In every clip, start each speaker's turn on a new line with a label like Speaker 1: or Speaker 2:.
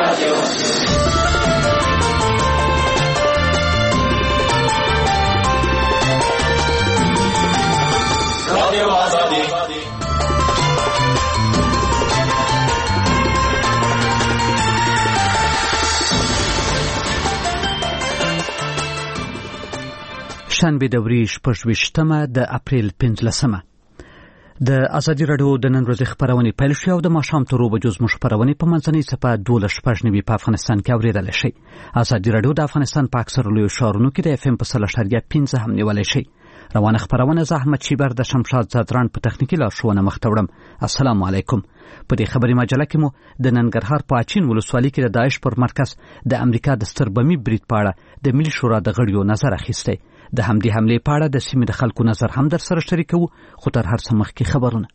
Speaker 1: شنبه د ورځې 28مه د اپریل 15مه. د ازادي رادیو د نن ورځې خبرونه پیل شوه او د ماښام تر 2 بجو زموږ خبرونه په منځنۍ صفه 12:15 په افغانستان کې اوریدل شي. ازادي رادیو د افغانستان په اکثر لوی ښارونو کې د FM په 3.15 هم نیولای شي. روانه خبرونه زحمت شیبر د شمشاد زادران په تخنیکی لارښوونه مختوړم. السلام علیکم. په دې خبري مجله کې مو د ننګرهار په اچین ولسوالۍ کې د داعش پر مرکز د امریکا د ستربمي برید په اړه د ملي شورا د غړیو نظر اخیسته. د همدې حمله په اړه د سیمې د خلکو نظر هم در سره شریکو، خو تر هر څه مخکې خبرونه.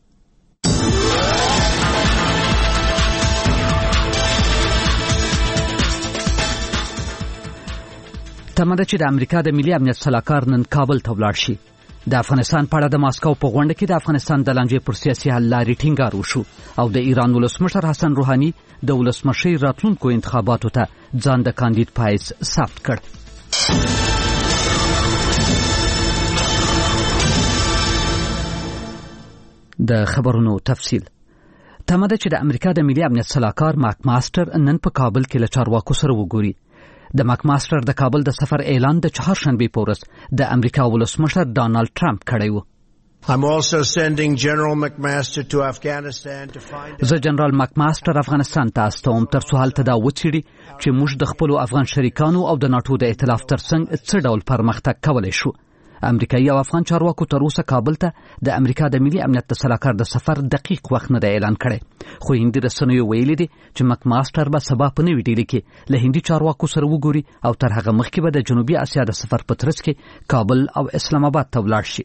Speaker 1: تمه ده چې د امریکا د ملي امنیت سلاکار نن کابل ته ولاړ شي. د افغانستان په اړه د ماسکو په غونډه کې د افغانستان د لانجې پر سیاسي حل لارې ټینګار وشو او د ایران ولسمشر حسن روحاني د ولسمشي راتلونکو انتخاباتو ته ځان د کاندید پایس ثبت کړ. د خبرونو تفصیل. تمه ده چې د امریکا د ملي امنیت سلاکار ماک ماستر نن په کابل کې له چارواکو سره وګوري. د ماک ماستر د کابل د سفر اعلان د چهارشنبه په ورځ د امریکا ولسمشر ډانلډ ټرمپ کړی و.
Speaker 2: I'm also sending General McMaster to Afghanistan to find out.
Speaker 1: زه جنرال ماک ماستر افغانستان ته استوم تر څو هلته دا وڅېړي چې موږ د خپل افغان شریکانو او د ناتو د ائتلاف ترڅنګ څه ډول پرمختګ کولای شو. امریکایي او افغان چارواکو تر اوسه کابل ته د امریکا د ملي امنیت د سلاکار د سفر دقیق وخت نه اعلان کړي، خو هندي رسنیو ویلي دي چې مک ماستر به سبا په نوې ډیلي کې له هندي چارواکو سره وګوري او تر هغه مخکې به د جنوبي اسیا د سفر په ترڅ کې کابل او اسلام آباد ته ولاړ شي.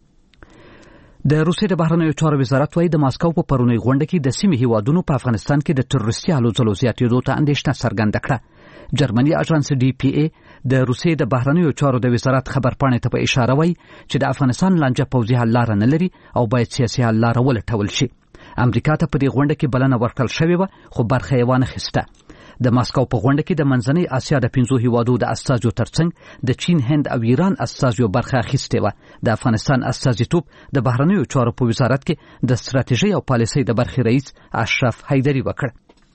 Speaker 1: د روسیې د بهرنیو چارو وزارت وايي د ماسکو په پرونی غونډه کې د سیمې هیوادونو په افغانستان کې د تروریستي هلو ځلو زیاتېدو ته اندېښنه څرګنده کړه. جرمني اژانس DPA د روسیې د بهرنیو چارو د وزارت خبرپاڼې ته په اشاره وایي چې د افغانستان لانجه پوځي حل لاره نه لري او باید سیاسي حل لاره ولټول شي. امریکا ته په دې غونډه کې بلنه ورکړل شوې وه، خو برخه یې وانه خیسته. د ماسکو په غونډه کې د منځنۍ اسیا د 5 هیوادو د استازو ترڅنګ د چین، هند او ایران استازو برخه اخیستې وه. د افغانستان استازیتوب د بهرنیو چارو په وزارت کې د ستراتیژي او پالیسۍ د برخې رئیس اشرف حیدري وکړ.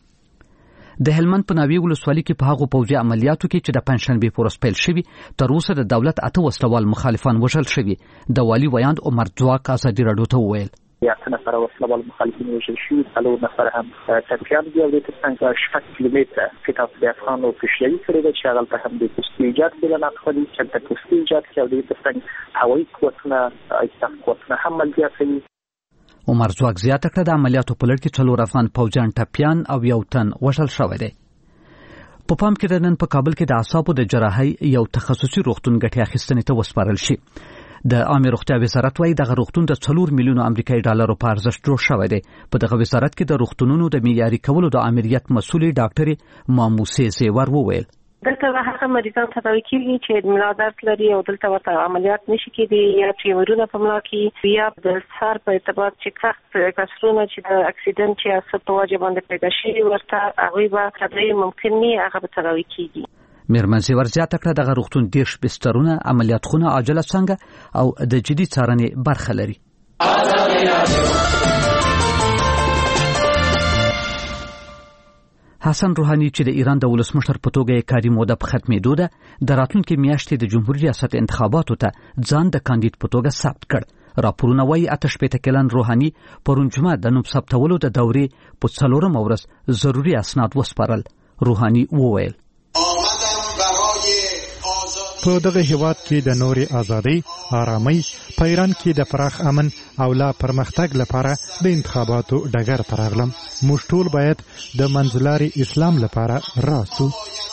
Speaker 1: د هلمند په ناوې ولسوالۍ کې په هغو پوځي عملیاتو کې چې د پنځشنبې په ورځ پیل شوي تر اوسه د دولت 8 وسلوال مخالفان وژل شوي. د والي ویاند عمر ځواک ازادي راډیو ته وویل
Speaker 3: 8 نفر وسلوال مخالفین وژل شوي، 4 نفر هم ټپیان دي او د ترڅنګ 6 کیلومتره خطاف د افغانو پیشروي کړې ده چې هغه هم د پوستي ایجاد کې نه خالي چې د پوستي ایجاد کې او د ترڅنګ هوایي قوتونه ایستاف قوتونه هم ملګری کوي.
Speaker 1: عمر ځواک زیاته کړه د عملیاتو په لړ کې 4 افغان پوځیان ټپیان او 1 تن وژل شوی دی. په پام کې نن په کابل کې د اعصابو د جراحۍ یو تخصصي روغتون ګټې اخیستنې ته وسپارل شي. د عامه روغتیا وزارت وايي دغه روغتون د 4 میلیونو امریکایي ډالرو په ارزښت جوړ شوی دی. په دغه وزارت کې د روغتونونو د معیاري کولو د امریت مسؤلې ډاکټر ماموسه زیور وویل
Speaker 4: دلته هغه مریضان تداوي کیږي چې د ملا درد لري او دلته ورته عملیات نشي کېدی یا ټیمورونه په ملا کې یا د سر په ارتباط چې سخت کسرونه چې د اکسیډنټ یا څه په وجه باندې پیدا شي ورته هغه به تداوي ممکن نه هغه به تداوي کیږي.
Speaker 1: میرمن زیور زیاته کړه دغه روغتون 10 بسترونه، عملیات خونه، عاجله څنګه او د جدي څارنې برخه لري. حسن روحاني چې د ایران د ولسمشر په توګه یې کاري موده په ختمېدو ده، د راتلونکي میاشتې د جمهوریت ریاست انتخاباتو ته ځان د کاندید په توګه ثبت کړ. راپورونه وايي 8 کلن روحاني پرون جمعه د نوم ثبتولو د دورې په 4 ورځ ضروري اسناد وسپارل. روحاني وویل
Speaker 5: په دغه هیواد کې د نوري ازادي، آرامۍ، په ایران کې د پراخ امن او لا پرمختګ لپاره د انتخاباتو ډګر ته راغلم. موږ ټول باید د منځلاري اسلام لپاره راسو.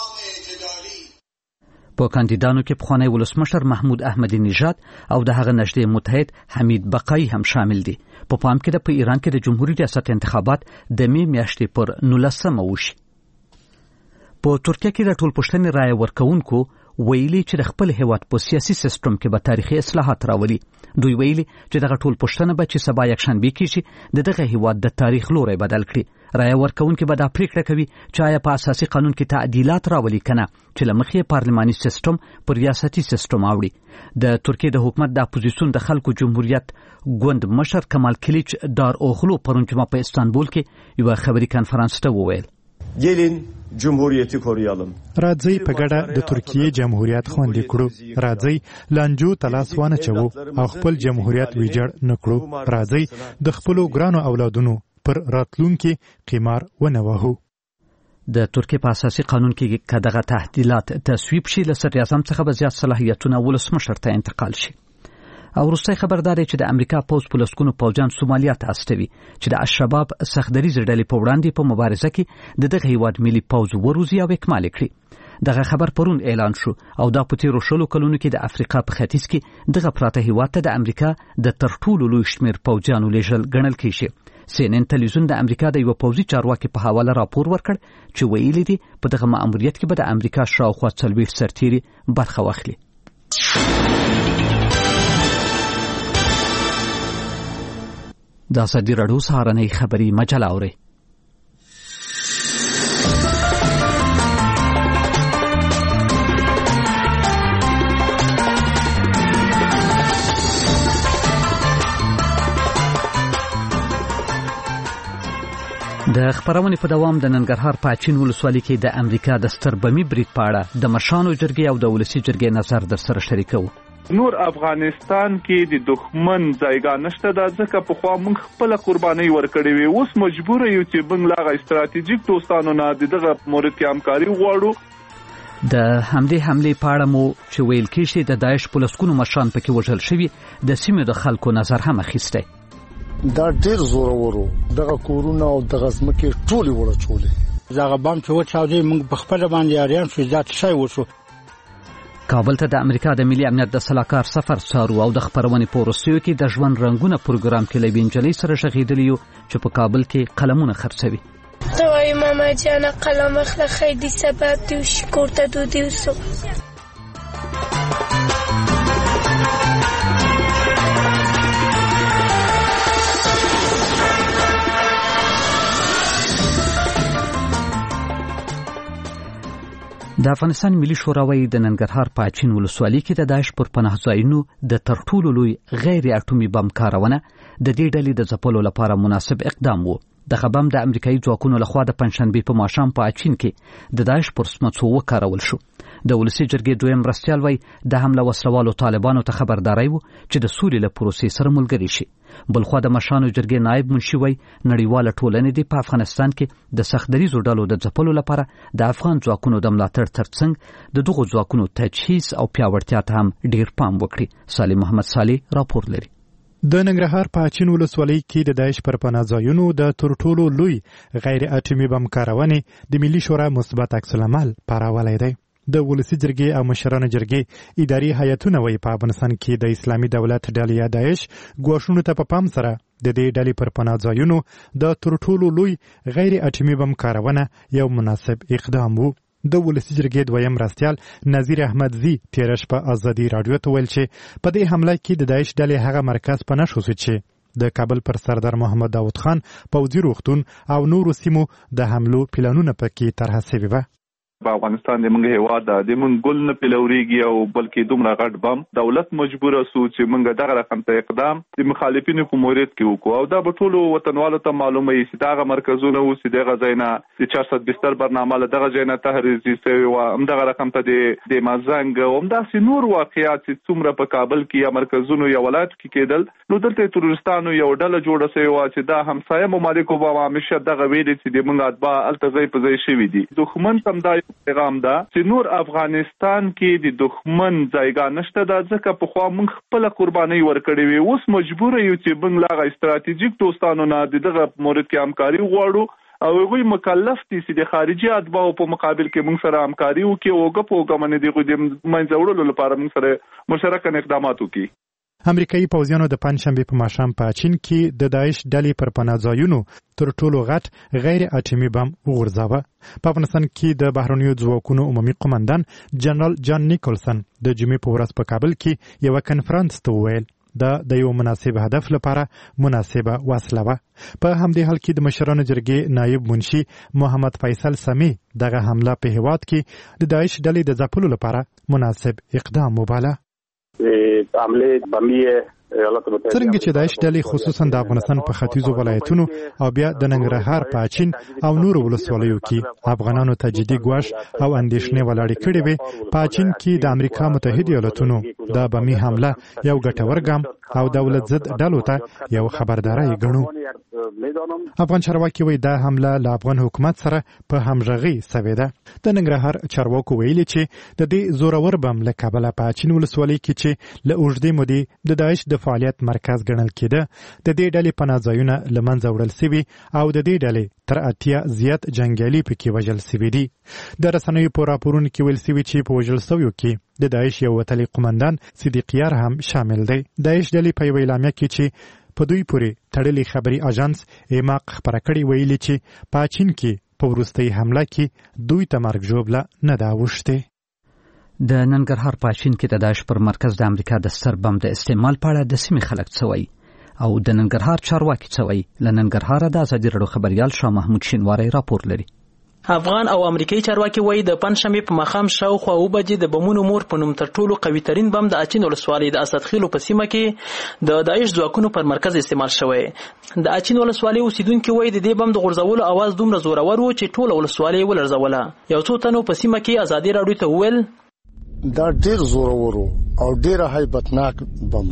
Speaker 1: په کاندیدانو کې پخوانی ولسمشر محمود احمدی نژاد او د هغه نږدې متحد حمید بقای هم شامل دي. په پام کې په ایران کې د جمهوریت ریاست انتخابات د می میاشتې پر 19 وشي. په ترکیه کې د ټولپوښتنې رایه ورکوونکو ویلي چې د خپل هیواد په سیاسي سیستم کې به تاریخي اصلاحات راولي. دوی ویلي چې دغه ټولپوښتنه به چې سبا یکشنبه کې شي دغه هیواد د تاریخ لوري بدل کړي. رایه ورکوونکي به دا پریکړه کوي چې آیا په اساسي قانون کې تعدیلات راولي کنه چې له مخې پارلماني سیستم پر ریاستي سیستم اوړي. د ترکیې د حکومت د اپوزیسیون د خلکو جمهوریت ګوند مشر کمال کلیچ دار اوغلو پرون جمعه په استانبول کې یو خبري کانفرنس ته وویل
Speaker 6: gelin cumhuriyeti koruyalım.
Speaker 5: راځي په ګډه د ترکیې جمهوریت خوندي کړو. راځي لانجو تلاس وانه چوو او خپل جمهوریت ویجاړ نکړو. راځي د خپل ګرانو اولادونو پر راتلونکي قمار ونه وهو.
Speaker 1: د ترکیې په اساسي قانون کې کداغه تعدیلات تصویب شي له صدر اعظم څخه به زیات صلاحیتونه ولسمشر ته انتقال شي. او وروستۍ خبرداري چې د امریکا پوز په لسګونو پوځیان سومالیا ته استوي چې د الشباب سختدریزې ډلې په وړاندې په مبارزه کې د دغه هیواد ملي پوز وروزي او اکمال کړي. دغه خبر پرون اعلان شو او دا په تیرو شلو کلونو کې د افریقا په ختیځ کې دغه پراته هیواد ته د امریکا د تر ټولو لوی شمېر پوځیانو لیږل ګڼل کېږي. CNN تلویزیون د امریکا د یو پوځي چارواکي په حواله راپور ورکړ چې ویلي دي په دغه مأموریت کې به د امریکا شاوخوا 40 سرتیري برخه واخلي. د ازادي راډیو سهارنۍ خبري مجله اوري. د خبرونې په دوام د ننګرهار په اچین ولسوالۍ کې د امریکا د ستر بمي برید په اړه د مشرانو جرګې او د ولسي جرګې نظر در سره شریکو.
Speaker 7: نور افغانستان کې د دښمن ځایګا نشته د ځکه په خوا موږ خپل قرباني ورکړې وي. اوس مجبور یو چې موږ لاغه استراتیژیک دوستانو نه دغه مورد کې همکاري وغواړو.
Speaker 1: د همدې حملې په اړه مو چې ویل کېږي د داعش په لسګونو مشران پکې وژل شوي د سیمې د خلکو نظر هم اخیستی.
Speaker 8: دا ډیر زورورو دغه کورونه او دغه ځمکې ټولې وړچولې.
Speaker 9: دغه بام چې وچاودې موږ په خپل باندې اړین شو ذات شي وشو.
Speaker 1: کابل ته د امریکا د ملي امنیت د سلاکار سفر څارو او د خبرونې په وروستیو کې د ژوند رنگونه پروګرام کې له وینجلۍ سره شغېدلی یو چې په کابل کې قلمونه خرڅوي.
Speaker 10: ته وایي ماما جانه قلم اخله خیدي سبا دې وشي کور ته دودې وسو. د افغانستان ملي شوراوی د ننګرهار په اچین ولسوالۍ کې د داعش پر پناه ځایونو د تر ټولو لوی غیر اټومي بم کارونه د دې ډلې د ځپلو لپاره مناسب اقدام وو. دغه بم د امریکایي ځواکونو لخوا د پنځشنبې په ماښام په اچین کې د داعش پر سمڅو وکارول شو. د ولسي جرګې دویم مرستیال وای د حمله وسلوالو طالبانو ته خبرداري وو چې د سولې له پروسې سره ملګری شي. بلخوا د مشرانو جرګې نائب منشي وای نړیواله ټولنه دی په افغانستان کې د سختدریزو ډلو د ځپلو لپاره د افغان ځواکونو د ملاتړ ترڅنګ د دغو ځواکونو تجهیز او پیاوړتیا ته هم ډیر پام وکړي. سالم محمد صالح راپور لري.
Speaker 5: د ننګرهار په اچین ولسوالۍ کې د داعش پر پناه ځایونو د تر ټولو لوی غیر اټومي بم کارونې د ملي شورا مثبت عکس العمل پاراولی دی. د ولسي جرګې او مشرانو جرګې اداري هیئتونه وایي په افغانستان کې د اسلامي دولت ډلې یا داعش ګواښونو ته په پام سره د دې ډلې پر پناه ځایونو د تر ټولو لوی غیر اټومي بم کارونه یو مناسب اقدام وو. د ولسي جرګې دویم مرستیال نذیر احمدزي تېره شپه ازادي راډیو ته ویل چې په دې حمله کې د داعش ډلې هغه مرکز په نښو شو چې د کابل پر سردار محمد داود خان پوځي روغتون او نورو سیمو د حملو پلانونه پکې طرح شوي وه.
Speaker 7: په افغانستان د موږ هیواد د موږ ګل نه پیلوريږي او بلکې دومره غټ بم دولت مجبور سو چې موږ دغه رقم ته اقدام د مخالفینو په مورید کې وکړو او دا به ټول وطنوالو ته معلومه وي چې دغه مرکزونه او چې دغه ځاینا د 400 بستر برنامه له دغه ځاینا تحریزي سوی او هم دغه رقم ته د مازنګ او هم داسې نور واقعیات چې څومره په کابل کې یا مرکزونو یا ولایت کې کېدل نو دلته تروریستانو یو ډله جوړه شوی و چې دا همسایه ممالکو به همیشه دغه ویلي چې د موږ اتباع التزای په ځای شوی دي. دښمن هم دا پیغام ده چې نور افغانستان کې د دښمن ځایګا نشته د ځکه په خوا موږ خپل قرباني ورکړې وي. اوس مجبور یو چې موږ لاغه استراتیژیک دوستانو نه دغه مورد کې همکاري وغواړو او هغوی مکلف دي چې د خارجي اتباعو په مقابل کې موږ سره همکاري وکړي او ګپو غمنې دغه د منځ وړلو لپاره موږ سره مشترک اقدامات وکړي.
Speaker 5: امریکایي پوځیانو د پنځشنبې په ماښام په چین کې د داعش ډلې پر پناه ځایونو تر ټولو غټ غیر اټومي بم وغورځاوه. په افغانستان کې د بهرنیو ځواکونو عمومي قومندان جنرال جان نیکولسن د جمعې په ورځ په کابل کې یو کنفرانس ته وویل د یو مناسب هدف لپاره مناسبه وسله وه. په همدې حال کې د مشرانو جرګې نایب منشي محمد فیصل سمی دغه حمله په هیواد کې د داعش ډلې د ځپلو لپاره مناسب اقدام وباله. څرنګه چې داعش ډلې خصوصا د افغانستان په ختیځو ولایتونو او بیا د ننګرهار په اچین او نورو ولسوالیو کې افغانانو ته جدي ګواښ او اندېښنې ولاړې کړې وې، په اچین کې د امریکا متحده ایالاتونو د بمي حمله یو ګټور ګام او دولت ضد ډلو ته یو خبرداری ګڼو. افغان چارواکي وایي دا حمله له افغان حکومت سره په همغږۍ سوې ده. د ننګرهار چارواکو ویلي چې د دې زورور بم له کبله په اچین ولسوالۍ کې چې له اوږدې مودې د داعش د فعالیت مرکز ګڼل کېده، د دې ډلې پناه ځایونه له منځه وړل سوي او د دې ډلې تر 80 زیات جنګیالي پکې وژل سوي دي. د رسنیو په راپورونو کې ویل سوي چې په وژل سویو کې د داعش یو وتلی قومندان صدیقیار هم شامل دی. داعش ډلې په یوه اعلامیه کې چې په دوی پورې تړلې خبري اژانس ایماق خبره کړې ویلي چې په چین کې په وروستۍ حمله کې دوی ته مرګ ژوبله نه ده اوښتې.
Speaker 1: د ننګرهار په چین کې د داعش پر مرکز د امریکا د ستر بم د استعمال په اړه د سیمې خلک څه وایي او د ننګرهار چارواکي څه وایي. له ننګرهاره د ازادي راډیو خبریال شاه محمود شینواری راپور لري.
Speaker 11: افغان او امریکایي چارواکي وایي د پنځشنبې په ماښام شاوخوا 9 بجې د بمونو مور په نوم تر ټولو قوي ترین بم د اچین ولسوالۍ د اسدخیلو په سیمه کې د داعش ځواکونو پر مرکز استعمال شوی. د اچین ولسوالۍ اوسیدونکو وایي د دې بم د غورځولو आवाज دومره زورور و چې ټول ولسوالۍ ولړزوله. یو څو تنو په سیمه کې ازادي راډیو ته وویل
Speaker 8: دا ډیر زورور او ډیر هیبتناک بم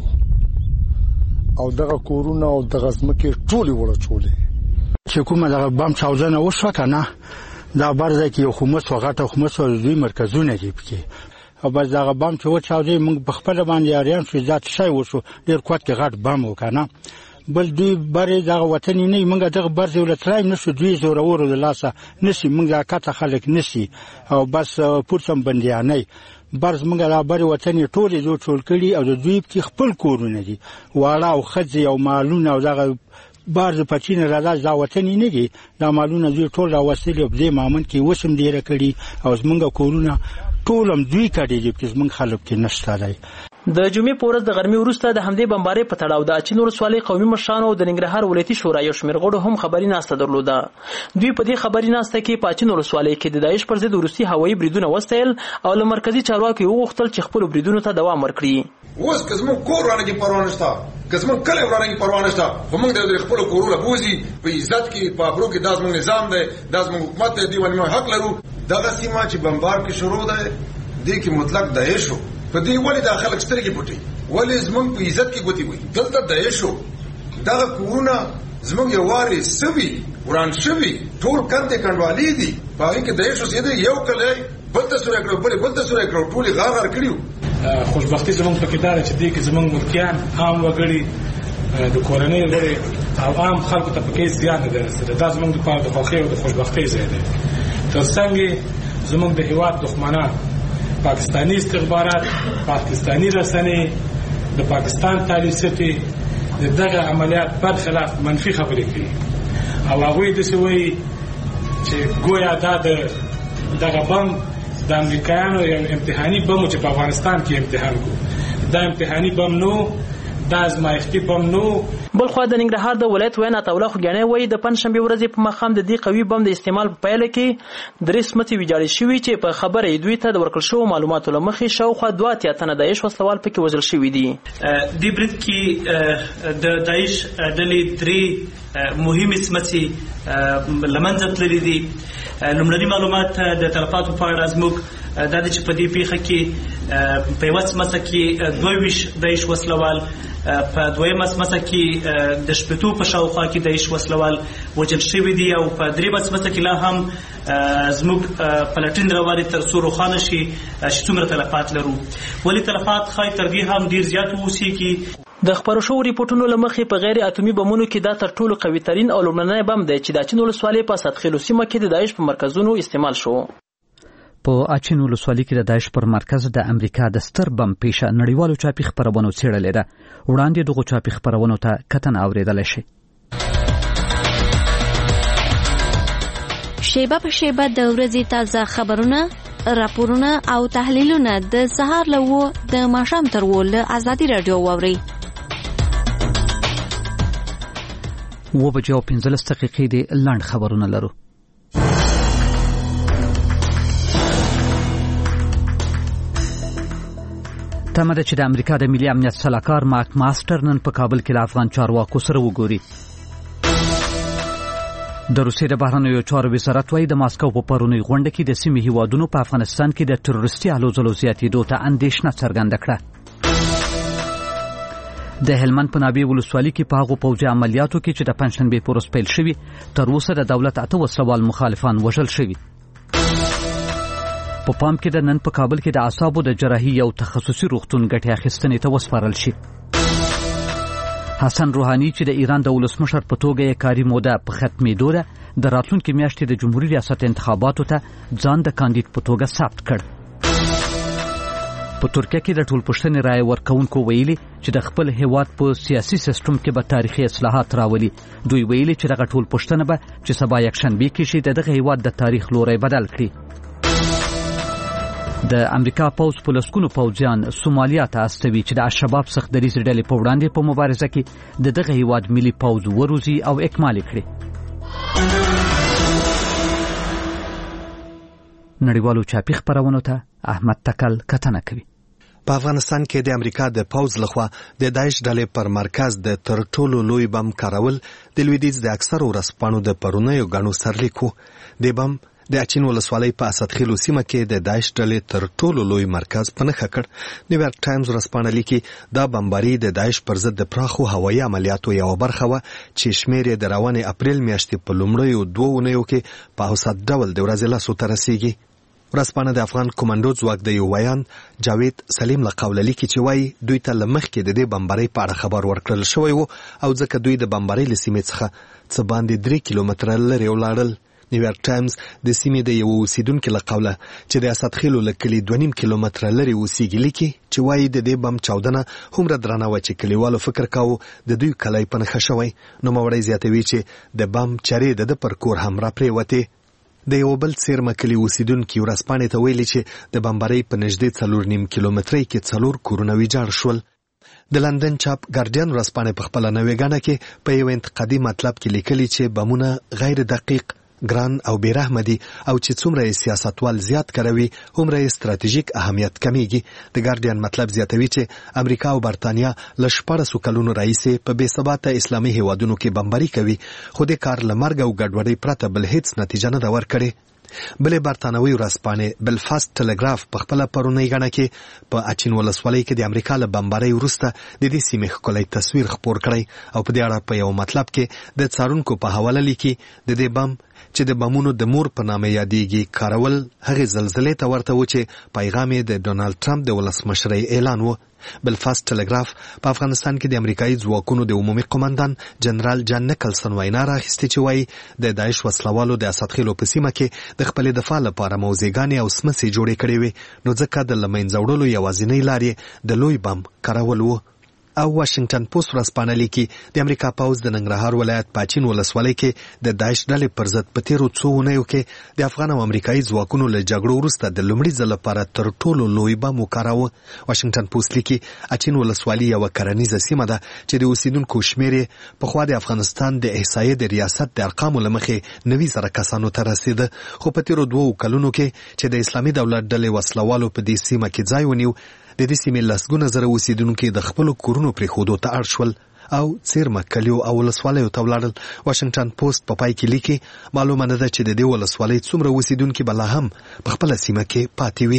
Speaker 8: او دغه کورونه او دغه ځمکې ټولې وړچولې
Speaker 9: چې کومه دغه بم چاودنه وشوه کنه دا برځه کې یو خمس وغټه خمس دوی مرکزونه دي پکې او بس دغه بم چې و چاودې موږ په خپل باندې یاريان شو ذات شای وشو ډیر کوټ کې غټ بم وکنه بل دوی بری دغه وطن نه موږ دغه برځه ولتلای نشو دوی زورور د لاسه نشي موږ کاته خلک نشي او بس پورسم بنديانه برز موږ را بری وطن ټول زو ټول کړي او د دوی په خپل کورونه دي واړه او خځې او مالونه او دغه بارز پچین راځي دا وطن نه دي دا مالونه دوی ټول راوستل په دې مامن کې وسم ډیره کړي او زمونږ کورونه ټولم دوی کړي چې زمونږ خلک کې نشته دی.
Speaker 11: د جمعې پورز د غرمې وروسته د همدې بمبارۍ په تړاو د اچین ولسوالۍ قومي مشرانو د ننګرهار ولایتي شورا یو شمېر غړو هم خبري ناسته درلوده. دوی په دې خبري ناسته کې په اچین ولسوالۍ کې د داعش پر ضد روسي هوایي بریدونه وستایل او له مرکزي چارواکو وغوښتل چې خپل بریدونو ته دوام ورکړي.
Speaker 12: اوس که زموږ کور ورانه کې پروا نشته، که زموږ کلی ورانه کې پروا نشته، خو موږ د خپل کورونه بوزي په عزت کې په ابرو کې دا زموږ نظام دی، دا زموږ حکومت دی، دی ولې موږ حق لرو. دغه سیمه چې بمبار کې شروع ده دې کې مطلق داعش شو په دې ولې د خلک سترګې پټي ولې زموږ په عزت کې ګوتی وي دلته داعش شو. دغه کورونه زموږ یو واري سوي وران شوي ټول کنده کنډوالي دي باغې کې داعش اوسېده یو کله بل ته سورې کړو بل ته سورې کړو ټول غار کړیو.
Speaker 13: خوشبختی زموږ په کې دا چې دې کې زموږ ملکیان عام وګړي د کورنۍ غړي او عام خلکو ته پکې زیات نه درسته. دا زموږ د پاره د خوښۍ او د خوشبختی ځای دی. ترڅنګ زموږ د هیواد دښمنان پاکستانی استخبارات پاکستانی رسنۍ د پاکستان تالیستی دغه عملیات پر خلاف منفي خبرې کوي او هغه د سوي چې ګویا دا دغه بم د امریکایانو یو امتحاني بم چې په افغانستان کې امتحان کو دا امتحاني بم نو دا ازمایښتي بم نو.
Speaker 11: بل خو د ننګرهار د ولایت وینا توله خوګنۍ وایي د پنځشنبه ورځې په مخام د دې قوي بم د استعمال په پایله کې درې سمتي ویجاړې شوې چې په خبره دوی ته د ورکړل شو معلوماتو لمخې شاوخوا 2 تنه داعش وسلوال پکې وژل شوي دي.
Speaker 14: د برید کې د داعش ډلې 3 مهمې سمتي لمنځه تللې دي. لومړني معلومات د تلفاتو په اړه زموږ دا چې په دې پیښه کې په یوه سمڅه کې 22 داعش وسلوال په دویمه سمڅه کې د شپږو په شاوخوا کې داعش وسلوال وژل شوي دي او په دریمه سمڅه کې لا هم زموږ پلټن روانې تر څو روښانه شي چې څومره تلفات لرو. ولې تلفات ښایي تر دې هم ډېر زیات واوسېږي.
Speaker 11: د خبرو شوو ریپورټونو لمخې په غیر اتومي بمونو کې دا تر ټولو قوي ترین او لومړنی بم دی چې د اچین ولسوالۍ په اسدخیلو سیمه کې د داعش په مرکزونو استعمال شو.
Speaker 1: په اچین ولسوالۍ کې د داعش پر مرکز د امریکا د ستر بم پیښه نړیوالو چاپي خبرونو څېړلې ده. وړاندې دغه چاپي خبرونو ته کتنه اوریدلای شي.
Speaker 15: شیبه په شیبه د ورځې تازه خبرونه، راپورونه او تحلیلونه د سهار له 9 د ماښام تر 10 له ازادي راډیو واوري.
Speaker 1: 9:15 د لاند خبرونه لرو. تمه ده چې د امریکا د ملي امنیت سلاکار مارک ماستر نن په کابل کې له افغان چارواکو سره وګوري. د روسیې د بهرنیو چارو وزارت وايي د ماسکو په پرونی غونډه کې د سیمې هیوادونو په افغانستان کې د تروریستي هلو ځلو زیاتېدو ته اندېښنه څرګنده کړه. د هلمند په نابې ولسوالۍ کې په هغو پوځي عملیاتو کې چې د پنجشنبې په ورځ پیل شوي تر اوسه د دولت 8 وسلوال مخالفان وژل شوي. په پام کې د نن په کابل کې د اعصابو د جراحي یو تخصصي روغتون ګټې اخیستنې ته وسپارل شي. حسن روحاني چې د ایران د ولسمشر په توګه یې کاري موده په ختمېدو ده د راتلونکي میاشتې د جمهوریت ریاست انتخاباتو ته ځان د کاندید په توګه ثبت کړ. په ترکیه کې د ټولپوښتنې رایې ورکوونکو ویلي چې د خپل هیواد په سیاسي سیستم کې به تاریخي اصلاحات راولي. دوی ویلي چې دغه ټولپوښتنه به چې سبا یکشنبه کې شي دغه هیواد د تاریخ لوری بدل کړي. د امریکا پوځ په لسګونو پوځیان سومالیا ته استوي چې د الشباب څخه د ریزې ډلې په وړاندې په مبارزه کې دغه هیواد ملي پوځ وروزي او اکمال کړي. نړیوالو چاپی خبرونو ته احمد تکل کتنه کوي.
Speaker 16: په افغانستان کې د امریکا د پوځ لخوا د داعش ډلې پر مرکز د تر ټولو لوی بم کارول د لویدیځ د اکثرو ورځپاڼو د پرونیو غنو سرلیکو. د بم د اچین ولسوالۍ په اسدخیلو سیمه کې د داعش ډلې تر ټولو لوی مرکز په نښه کړ. نیویارک ټایمز ورځپاڼه لیکي دا بمباري د داعش پر ضد د پراخو هوایي عملیاتو یو برخه وه چې شمېر یې د روانې اپریل میاشتې په لومړیو 2 اونیو کې په اوسط ډول د ورځې لاسو ته رسیږي. ورځپاڼه د افغان کمانډو ځواک د یو ویان جاوید سلیم له قوله لیکي چې وایي دوی ته له مخکې د دې بمبارۍ په اړه خبر ورکړل شوی و او ځکه دوی د بمبارۍ له سیمې څخه څه باندې 3 کیلومتره لرې ولاړل. نیویارک ټایمز د سیمې د یو اوسیدونکو له قوله چې د اسدخیلو له کلي 2.5 کیلومتره لرې اوسېږي لیکي چې وایي د دې بم چاودنه هومره درنه وه چې کلیوالو فکر کاوه د دوی کلی په نښه شوی. نوموړی زیاتوي چې د بم چرې د ده پر کور هم راپرېوتې. د یو بل څیرمه کلي اوسیدونکي ورځپاڼې ته ویلي چې د بمبارۍ په نږدې 4.5 کیلومترۍ کې 4 کورونه ویجاړ شول. د لندن چاپ ګارډین ورځپاڼې په خپله نویګانه کې په یو انتقادي مطلب کې لیکلي چې بمونه غیر دقیق، ګران او بیرحمه دي او چې څومره یې سیاستوال زیات کاروي هومره یې ستراتیژیک اهمیت کمیږي. د ګارډین مطلب زیاتوي چې امریکا او برتانیا له 14 کلونو راهیسې په بې ثباته اسلامي هیوادونو کې بمباري کوي خو د کار له مرګ او ګډوډۍ پرته بل هیڅ نتیجه نه ده ورکړې. بلې برتانوي ورځپاڼې بلفاست ټلګراف په خپله پرونۍ غڼه کې په اچین ولسوالۍ کې د امریکا له بمبارۍ وروسته د دې سیمې ښکلی تصویر خپور کړی او په دې اړه په یو مطلب کې د څارونکو په حواله لیکي د دې بم چې د بمونو د مور په نامه یادېږي کارول هغې زلزلې ته ورته و چې پیغام یې د ډونالډ ټرمپ د ولسمشرۍ اعلان و. بلفاست ټلګراف په افغانستان کې د امریکایي ځواکونو د عمومي قماندان جنرال جان نیکلسن وینا راخیستې چې وایي د داعش وسلوالو د اسدخیلو په سیمه کې د خپلې دفاع لپاره موزیګانې او سمڅې جوړې کړې وې نو ځکه د له منځه وړلو یوازینۍ لارې د لوی بم کارول و. او واشنگټن پوسټ ورځپاڼه لیکي د امریکا پوځ د ننګرهار ولایت پاچین ولسوالۍ کې د داعش ډلې پر ضد په تیرو 2 اونیو کې د افغان او امریکایي ځواکونو له جګړو وروسته د لومړي ځل لپاره تر ټولو لوی بم وکاراوه. واشنگټن پوسټ لیکي اچین ولسوالۍ یوه کرنیزه سیمه ده چې د اوسیدونکو شمېر یې پخوا د افغانستان د احصایې د ریاست د ارقامو له مخې 90,000 کسانو ته رسېده خو په تیرو 2 کلونو کې چې د اسلامي دولت ډلې وسلوالو په دې سیمه کې ځای ونیو د دې سیمې لسګونه زره اوسیدونکي د خپلو کورونو پرېښودو ته اړ شول او څیرمه کلیو او ولسوالیو ته ولاړل. واشنگټن پوسټ په پای کې لیکي معلومه نه ده چې د دې ولسوالۍ څومره اوسیدونکي به لا هم په خپله سیمه کې پاتې وي.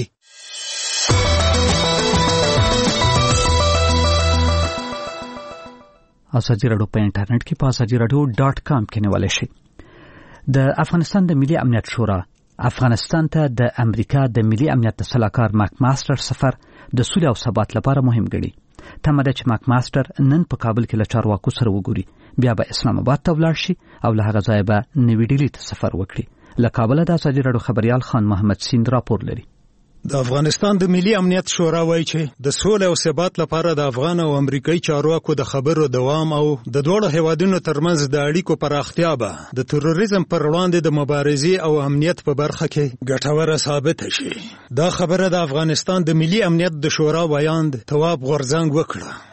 Speaker 1: ازادي راډیو په انټرنیټ کې په azadiaradio.com کې نیولی شئ. د افغانستان د ملي امنیت شورا افغانستان ته د امریکا د ملي امنیت د سلاکار مارک ماستر سفر د سولې او ثبات لپاره مهم ګڼي. تمه ده چې مارک ماستر نن په کابل کې له چارواکو سره وګوري، بیا به اسلام آباد ته ولاړ شي او له هغه ځایه به نوي ډیلي ته سفر وکړي. له کابله د ازادي راډیو خبریال خان محمد سیند راپور لري.
Speaker 17: د افغانستان د ملي امنیت شورا وایي چې د سولې او ثبات لپاره د افغان او امریکایي چارواکو د خبرو دوام او د دوړو هیوادونو ترمنځ د اړیکو پراختیا به د تروریزم پر وړاندې د مبارزې او امنیت په برخه کې ګټوره ثابت شي. دا خبره د افغانستان د ملي امنیت د شورا ویاند تواب غورځنګ وکړه.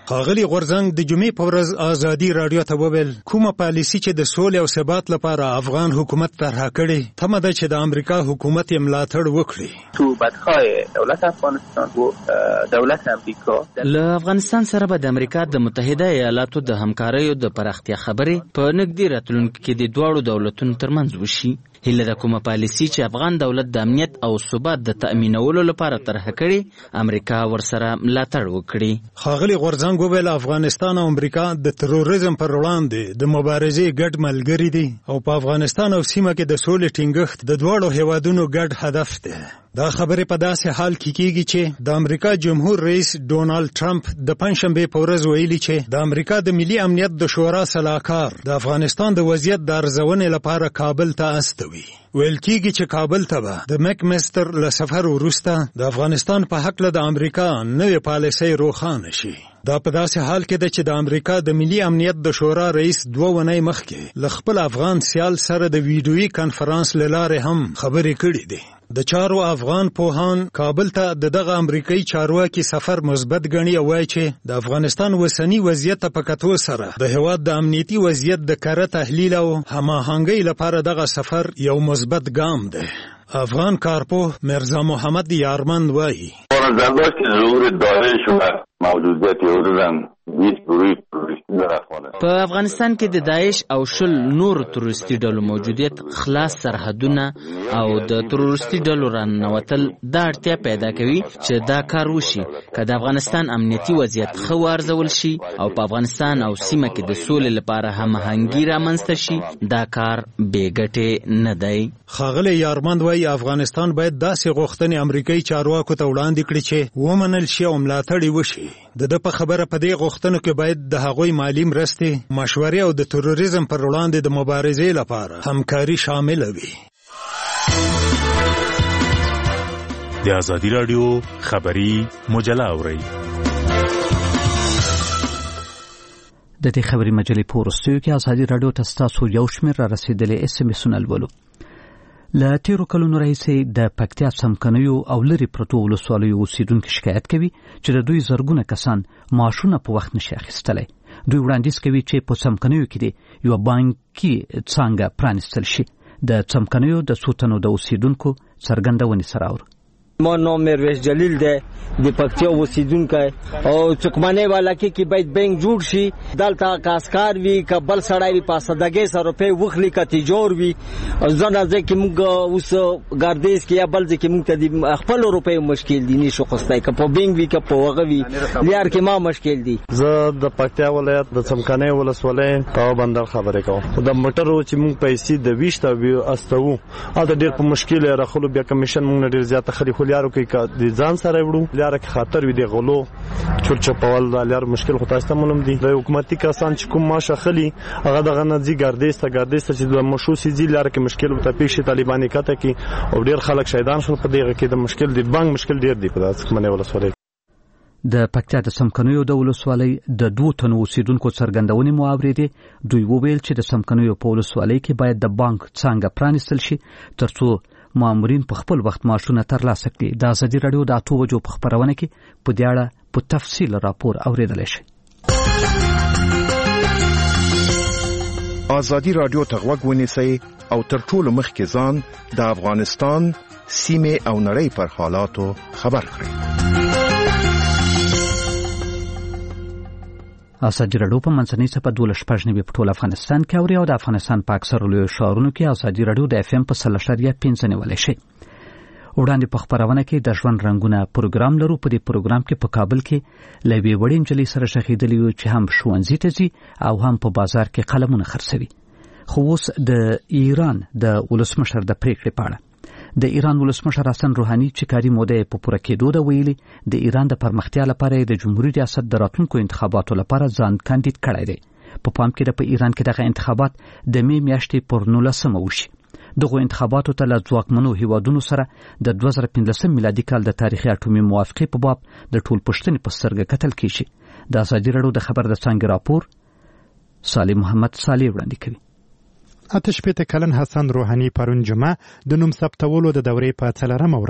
Speaker 17: ښاغلي غورځنګ د جمعې په ورځ ازادي راډیو ته وویل کومه پالیسي چې د سولې او ثبات لپاره افغان حکومت طرح کړي تمه ده چې د امریکا حکومت یې ملاتړ وکړي.
Speaker 18: صحبت‌های دولت افغانستان و دولت امریکا
Speaker 19: له افغانستان سره به د امریکا د متحده ایالاتو د همکاریو د پراختیا خبرې په نږدې راتلونکي کې د دواړو دولتونو ترمنځ وشي. هیله د کومه پالیسي چې افغان دولت د امنیت او ثبات د تأمینولو لپاره طرح کړي امریکا ورسره ملاتړ وکړي.
Speaker 17: ښاغلي غورځنګ وویل افغانستان او امریکا د تروریزم پر وړاندې د مبارزې ګډ ملګري دي او په افغانستان او سیمه کې د سولې ټینګښت د دواړو هیوادونو ګډ هدف دی. دا خبرې په داسې حال کې کیږي چې د امریکا جمهور رئیس ډونالد ټرمپ د پنځشنبه په ورځ ویلي چې د امریکا د ملي امنیت د شورا سلاکار د افغانستان د وضعیت د ارزونې لپاره کابل ته استوي. ویل کیږي چې کابل ته به د میک مستر له سفر وروسته د افغانستان په حق له د امریکا نوې پالیسۍ روښانه شي. دا په داسې حال کې ده چې د امریکا د ملي امنیت د شورا رئیس 2 ونې مخکې له خپل افغان سیال سره د ویډیویي کانفرنس له لارې هم خبرې کړې دي. د چارو افغان پوهان کابل ته د دغه امریکایي چارواکي سفر مثبت ګڼي او وایي چې د افغانستان وسنی وضعیت په کتو سره د هیواد د امنیتي وضعیت د کره تحلیل او هماهنګۍ لپاره دغه سفر یو مثبت ګام دی. افغان کارپوه مرزا محمد یارمند وایي
Speaker 20: برداشت ظهور داعش و موجودیت اون هیچ گروهی
Speaker 19: په افغانستان کې د داعش او شل نور تروریستي ډلو موجودیت خلاص سرحدونه او د تروریستي ډلو راننوتل دا اړتیا پیدا کوي چې دا کار وشي که د افغانستان امنیتي وضعیت ښه وارزول شي او په افغانستان او سیمه کې د سولې لپاره هماهنګي رامنځته شي دا کار بې ګټې نه دی.
Speaker 17: ښاغلی یارمند وایي افغانستان باید داسې غوښتنې امریکایي چارواکو ته وړاندې کړي چې ومنل شي او ملاتړ یې وشي. د ده په خبره په دې غوښتنو کې باید د هغوی مالي مرستې مشورې او د تروریزم پر وړاندې د مبارزې لپاره همکاري شامله وي.
Speaker 21: د ازادي راډیو خبري مجله اورئ.
Speaker 1: د دې خبري مجلې په وروستیو کې ازادي راډیو ته ستاسو یو شمېر را رسېدلي SMS لولو. له تیرو کلونو راهیسې د پکتیا څمکنیو او لرې پرتو ولسوالیو اوسیدونکي شکایت کوي چې د دوی زرګونه کسان معاشونه په وخت نشي اخیستلی. دوی وړاندیز کوي چې په څمکنیو کې د یوه بانکي څانګه پرانیستل شي. د څمکنیو د څو تنو د اوسیدونکو څرګندونې سره اورو.
Speaker 22: ما نام مرویش جلیل ده د پکتیا اوسیدونکی او څوکمنۍ والا کې باید بانک جوړ شي. دلته که اسکار وي که بل سړی وي په سادګۍ سره روپۍ وخلي که تجار وي ځنه ځای کې موږ اوس ګردیز کې یا بل ځای کې موږ ته د خپلو روپیو مشکل دي نشو اخیستی که په بانک وي که په هغه وي لیار کې ما مشکل دي.
Speaker 6: زه د پکتیا ولایت د څمکنۍ ولسوالۍ تاو بندر خبرې کوم. د موټرو چې موږ پیسې د 20 استوو هلته ډېر په مشکل یې راخلو بیا کمیشن موږ نه ډېر زیاته خلي لیارو کې د ځان سره وړو لیاره کې خاطر وي د غلو چور چپول د لیار مشکل خو تاسو ته معلوم دي. د حکومتي کسان چې کوم ماشه خلی هغه دغه نه ځي ګردیسته چې د مشو سيزي لیاره کې مشکل وته پیښه طالباني کته کې او ډیر خلک شهیدان شول په دغه کې د مشکل د بانک مشکل ډیر دی په داسې منه ولسوالۍ.
Speaker 1: د پکتیا د څمکنیو د ولسوالۍ د 2 تنو اوسیدونکو څرګندونې مو اورېدې. دوی وویل چې د څمکنیو په ولسوالۍ کې باید د بانک څانګه پرانیستل شي ترڅو مامورین په خپل وخت معاشونه ترلاسه کړي. د ازادي راډیو د 8 بجو په خبرونه کې په دې اړه په تفصیل راپور اورېدلی شئ.
Speaker 23: ازادي راډیو ته غوږ ونیسئ او تر ټولو مخکې ځان د افغانستان سیمې او نړۍ پر حالاتو خبر کړئ.
Speaker 1: ازادي راډیو په منځنۍ څپه 12.9 په ټول افغانستان کې اوري او د افغانستان په اکثرو لویو ښارونو کې ازادي راډیو د FM په 100.5 نیولی شي. وړاندې په خبرونه کې د ژوند رنګونه پروګرام لرو. په دې پروګرام کې په کابل کې له یوې وړې نجلۍ سره شخیدلی یو چې هم ښوونځي ته ځي او هم په بازار کې قلمونه خرڅوي. خو اوس د ایران د ولسمشر د پریکړې په اړه د ایران ولسمشر حسن روحاني چې کاري موده په پوره کېدو ده ویلي د ایران د پرمختیا لپاره د جمهوریت ریاست د راتلونکو انتخاباتو لپاره ځان کاندید کړی دی. په پام کې ده په ایران کې دغه انتخابات د مې میاشتې پر 19 وشي. دغه انتخاباتو ته له ځواکمنو هیوادونو سره د 2015 میلادي کال د تاریخي اټومي موافقې په باب د ټول پوښتنې په سترګه کتل کیږي. د ازادي راډیو د خبر د څانګې راپور صالح محمد صالح وړاندې کوي.
Speaker 5: 18 کلن حسن روحاني پرون جمعه د نوم ثبتولو د دورې په 4مه ورځ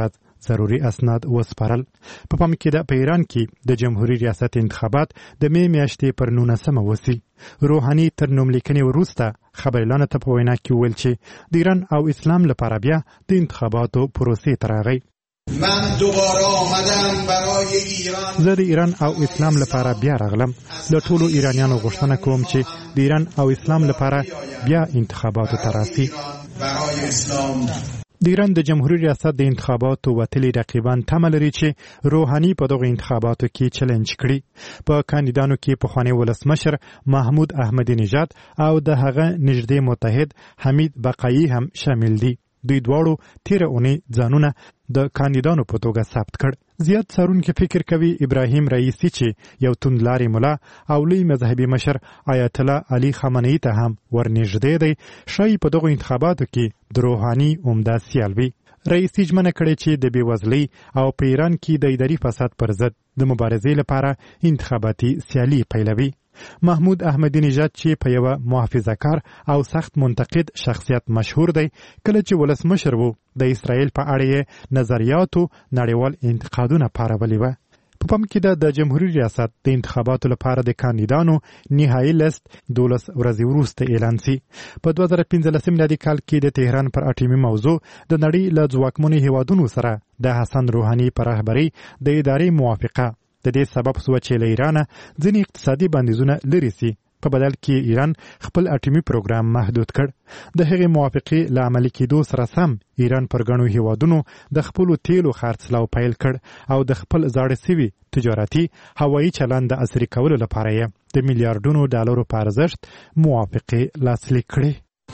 Speaker 5: ضروري اسناد وسپارل. په پام کې ده په ایران کې د جمهوریت ریاست انتخابات د می میاشتې پر 19 وسی. روحاني تر نوملیکنې وروسته خبريالانو ته په وینا کې ویل چې د ایران او اسلام لپاره بیا د انتخاباتو پروسې ته راغی.
Speaker 2: من دوباره آمدم برای ایران.
Speaker 5: زه د ایران او اسلام لپاره بیا راغلم. له ټولو ایرانیانو غوښتنه کوم چې د ایران او اسلام لپاره بیا انتخاباتو ته راسي.
Speaker 2: برای اسلام
Speaker 5: د ایران د جمهوریت ریاست د انتخاباتو وتلي رقیبان تمه لري چې روحاني په دغه انتخاباتو کې چلنج کړي. په کاندیدانو کې پخوانی ولسمشر محمود احمدی نژاد او د هغه نږدې متحد حمید بقایي هم شامل دي. دوی دواړو تیره اونۍ ځانونه د کاندیدانو په توګه ثبت کړ. زیات څارونکي فکر کوي ابراهیم رئیسی چې یو توندلاري مولا او لوی مذهبي مشر آیت الله علي خامنه‌ای ته هم ورنږدې دی، شاید په دغه انتخاباتو کې د روحاني عمده سیال وي. رئیسی ژمنه کړې چې د بېوزلۍ او په ایران کې د اداري فساد پر ضد د مبارزې لپاره انتخاباتي سیالي پیلوي. محمود احمدی نژاد چې په یو محافظه‌کار او سخت منتقد شخصیت مشهور دی، کله چې ولسمشر وو د اسرائیل په اړه نظریاتو نړیوال انتقادونه پارولي و. په پام کې د جمهوریت ریاست د انتخاباتو لپاره د کاندیدانو نهایي لیست 12 ورځې وروسته اعلان شي. په 2015 میلادي کال کې د تهران پر اټومي موضوع د نړۍ له ځواکمنو هیوادونو سره د حسن روحاني پر رهبرۍ د ادارې موافقه د دې سبب شو چې له ایران ځینې اقتصادي بندیزونه لري سي. په بدل کې ایران خپل اټومي پروګرام محدود کړ. د هغې موافقې له عملي کېدو سره سم ایران پر ګڼو هیوادونو د خپلو تیلو خرڅلاو پیل کړ او د خپل زاړه سوي تجارتي هوایي چلند د عصري کولو لپاره یې د میلیارډونو ډالرو په ارزښت موافقې لاسلیک کړې.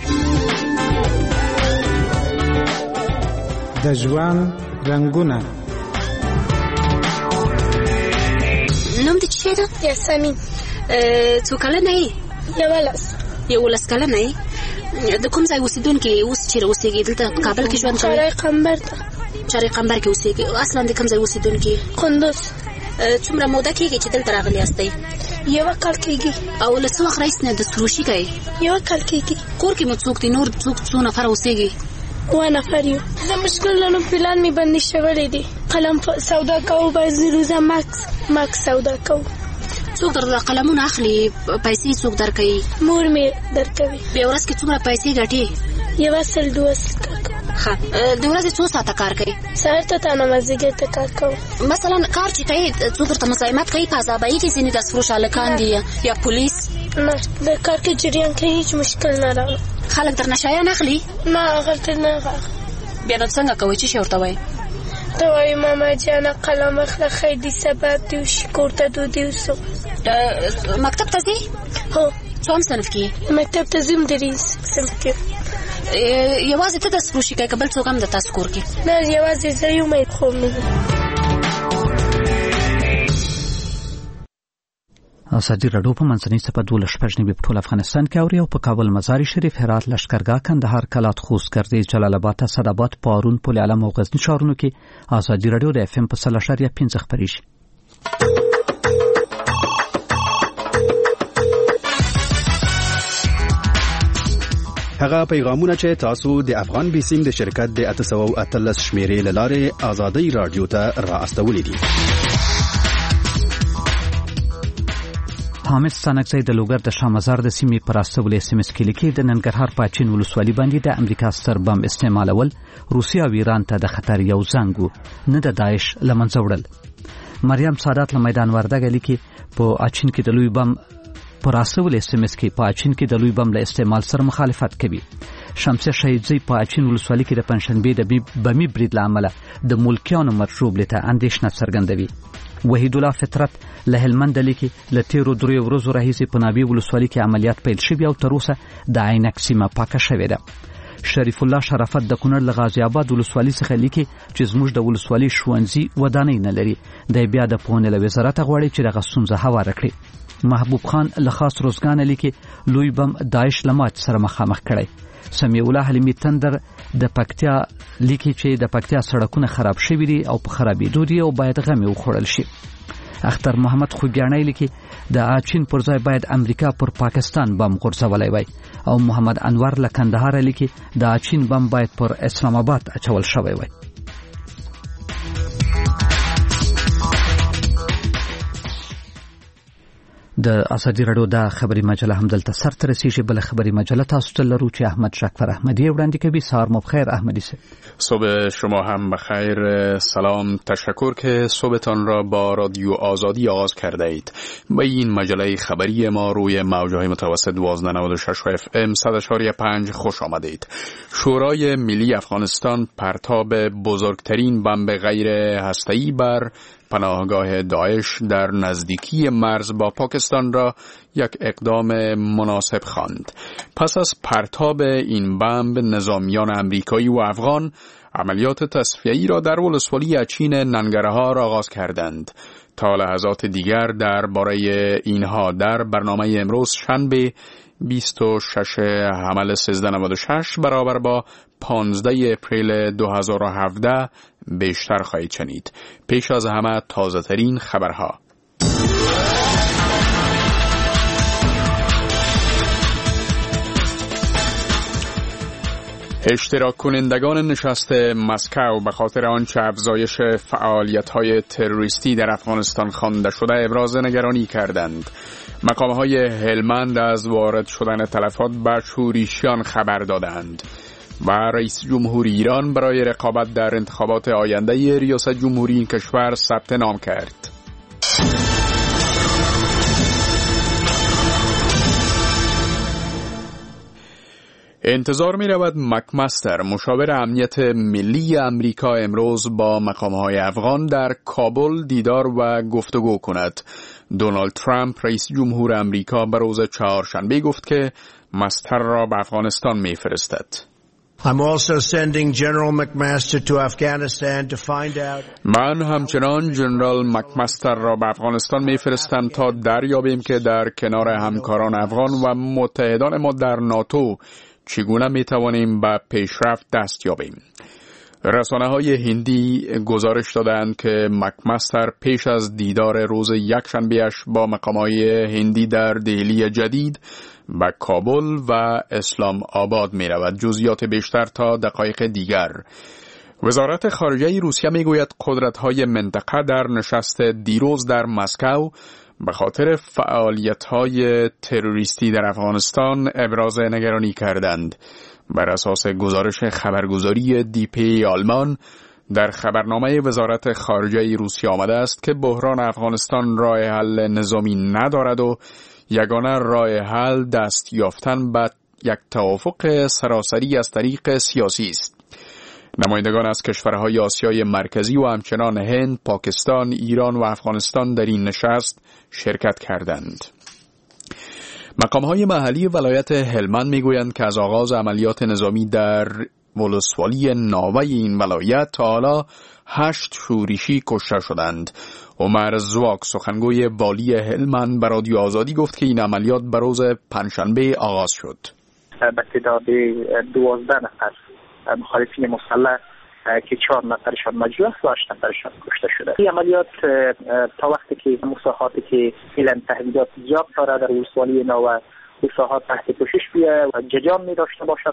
Speaker 3: د ژوند رنګونه
Speaker 4: نوم دې څه ده؟ یاسمین. څو کلنه یې؟ 11 کلنه یې؟ د کوم ځای اوسېدونکې اوس چیرې اوسېږې؟ دلته په کابل کې ژوند کوې؟ چارې قمبر کې اوسېږې. اصلا د کوم ځای اوسېدونکې؟
Speaker 24: کندوز.
Speaker 4: څومره موده کېږي چې دلته راغلي یاستئ؟
Speaker 24: 1 کال کېږي.
Speaker 4: او له څه وخت راهیسې نه دستفروشي کوئ؟
Speaker 24: 1 کال کېږي.
Speaker 4: کور کې مو څوک دي؟ نور څو نفره اوسېږي؟
Speaker 24: 2 نفر یو. د مشکلونو پلان می بندي شوی دی. قلم سودا کوو، بعضې روزه ماکس سودا کوو.
Speaker 4: څوک در قلمونه اخلي؟ پیسې څوک درکوي؟
Speaker 24: مور می درکوي.
Speaker 4: په ورځ کې څومره پیسې ګټې؟
Speaker 24: 1 کار کوم.
Speaker 4: ښه، د ورځې څو ساعته کار کوي؟
Speaker 24: سهار ته تانه مازدیګر ته کار کوم.
Speaker 4: مثلا کار چې کوي څوک درته مزاحمت کوي؟ په عذابایي کې ځینې دستفروش هلکان دي یا پولیس؟
Speaker 24: نه، د کار کې جریان کوي، هیڅ مشکل نه راغلی.
Speaker 4: خلک درنه شیان اخلي؟
Speaker 24: نه، هغلته نه اخلي.
Speaker 4: بیا نو څنګه کوئ؟ څه شی ورته وایي؟
Speaker 24: ته وایي ماما جانه قلم اخله، خیدي سبب دي وشي، کور ته دودي وسو.
Speaker 4: مکتب ته ځې؟
Speaker 24: هو.
Speaker 4: څوم صنف کې؟
Speaker 24: مکتب ته ځم دریز صنف کې.
Speaker 4: یوازې ته دستفروشي کوې که بل څوک هم د تاسو کور کې؟
Speaker 24: نه، یوازې زه یم، خوب مې ده.
Speaker 1: ازادي راډیو په منځنۍ څپه 12 په ټول افغانستان کې اوري او په کابل، مزار شریف، هرات، لشکرګاه، کندهار، کلات، خوست، ګردیز، جلال آباد، اسداباد، پارون، پل علم او غزنی ښارونو کې ازادي راډیو د اف ام په 100.5 خپرېږي.
Speaker 25: هغه پیغامونه چې تاسو د افغان بیسیم د شرکت د 813 شمیرې لاره ازادي راډیو ته را استولې دي.
Speaker 1: حامد سانکزی د لوګر د شامزار د سیمې پر استولې SMS کې لیکي د ننګرهار پاچین ولسوالۍ باندې د امریکا ستر بم استعمالول روسیا او ایران ته د خطر یو زنګ نه د داعش لمنځه وړل. مریم سادات له میدان وردګ لیکي په اچین کې د لوی بم پر استولې SMS کې په اچین کې د لوی بم له استعمال سره مخالفت کوي. شمسه شهیدزی په اچین ولسوالۍ کې د پنځشنبه د بمي برید لامل د ملکیانو مرجوب لته اندیشنه څرګندوي. وحید الله فطرت له هلمند لیکي له تیرو 3 ورځو راهیسې په نابي ولسوالۍ کې عملیات پیل شوي او تر اوسه د عینک سیمه پاکه شوې ده. شریف الله شرافت د کونړ له غازی آباد ولسوالۍ څخه لیکي چې زموږ د ولسوالۍ ښوونځي ودانۍ نه لري. د بیا د پوهنې له وزارت غواړي چې دغه ستونزه هواره کړي. محبوب خان له خاص روزګان لیکي لوی بم داعش لمات سره مخامخ کړي. سمیع الله حلیمی تندر د پکتیا لیکي چې د پکتیا سړکونه خراب شوي دي او په خرابېدو دي او باید غمې وخوړل شي. اختر محمد خوګیاڼی لیکي د اچین پر ځای باید امریکا پر پاکستان بم غورځولی وای. او محمد انور له کندهار لیکي د اچین بم باید پر اسلام آباد اچول شوی وای. د ازادي رادیو د خبري مجله هم دلته سر ته رسیږي. بل خبري مجله تاسو ته لرو چې احمد شکفر احمدی وړاندې کوي. سهار مو بخیر احمدی صاحب.
Speaker 7: صبح شما هم بخیر. سلام، تشکر که صبحتان را با رادیو آزادی آغاز کرده اید. به این مجله خبری ما روی موج‌های متوسط 1296 و FM 100.5 خوش آمدید. شورای ملی افغانستان پرتاب بزرگترین بمب غیر هسته‌ای بر پناهگاه داعش در نزدیکی مرز با پاکستان را یک اقدام مناسب خواند. پس از پرتاب این بمب، نظامیان امریکایی و افغان عملیات تصفیه‌ای را در ولسوالی اچین ننگرهار آغاز کردند. تا لحظات دیگر درباره اینها در برنامه امروز شنبه 26 حمل 1396 برابر با 15 اپریل 2017 بیشتر خواهید شنید. پیش از همه تازه ترین خبرها. اشتراک کنندگان نشست مسکو به خاطر آنچه افزایش فعالیت‌های تروریستی در افغانستان خوانده شده ابراز نگرانی کردند. مقام‌های هلمند از وارد شدن تلفات به شوریشیان خبر دادند و رئیس جمهوری ایران برای رقابت در انتخابات آینده ریاست جمهوری این کشور ثبت نام کرد. انتظار می رود مکمستر مشاور امنیت ملی امریکا امروز با مقام‌های افغان در کابل دیدار و گفتگو کند. دونالد ترامپ رئیس جمهور امریکا به روز چهارشنبه گفت که مستر را به افغانستان می فرستد. من همچنان جنرال مکمستر را به افغانستان می فرستم تا دریابیم که در کنار همکاران افغان و متحدان ما در ناتو چگونه می توانیم به پیشرفت دست یابیم. رسانه‌های هندی گزارش دادند که مکمستر پیش از دیدار روز یکشنبه‌اش با مقام‌های هندی در دهلی جدید به کابل و اسلام آباد می رود. جزئیات بیشتر تا دقایق دیگر. وزارت خارجه روسیه می گوید قدرت‌های منطقه در نشست دیروز در مسکو به خاطر فعالیت‌های تروریستی در افغانستان ابراز نگرانی کردند. بر اساس گزارش خبرگزاری دیپی آلمان، در خبرنامه وزارت خارجه روسیه آمده است که بحران افغانستان راه حل نظامی ندارد و یگانه راه حل دست یافتن به یک توافق سراسری از طریق سیاسی است. نمایندگان از کشورهای آسیای مرکزی و همچنان هند، پاکستان، ایران و افغانستان در این نشست شرکت کردند. مقام‌های محلی ولایت هلمند می‌گویند که از آغاز عملیات نظامی در ولسوالی ناوه این ولایت تا حالا 8 شورشی کشته شدند. عمر زواک سخنگوی والی هلمند به رادیو آزادی گفت که این عملیات به روز پنجشنبه آغاز شد.
Speaker 18: به تعداد 12 نفر مخالفین مسلح که 4 نفرشان مجروح و 8 نفرشان کشته شده. این عملیات تا وقتی که مساحاتی که فعلا تهدیدات زیاد داره در ولسوالی ناوه مساحات تحت پوشش بیه و جریان می داشته باشد.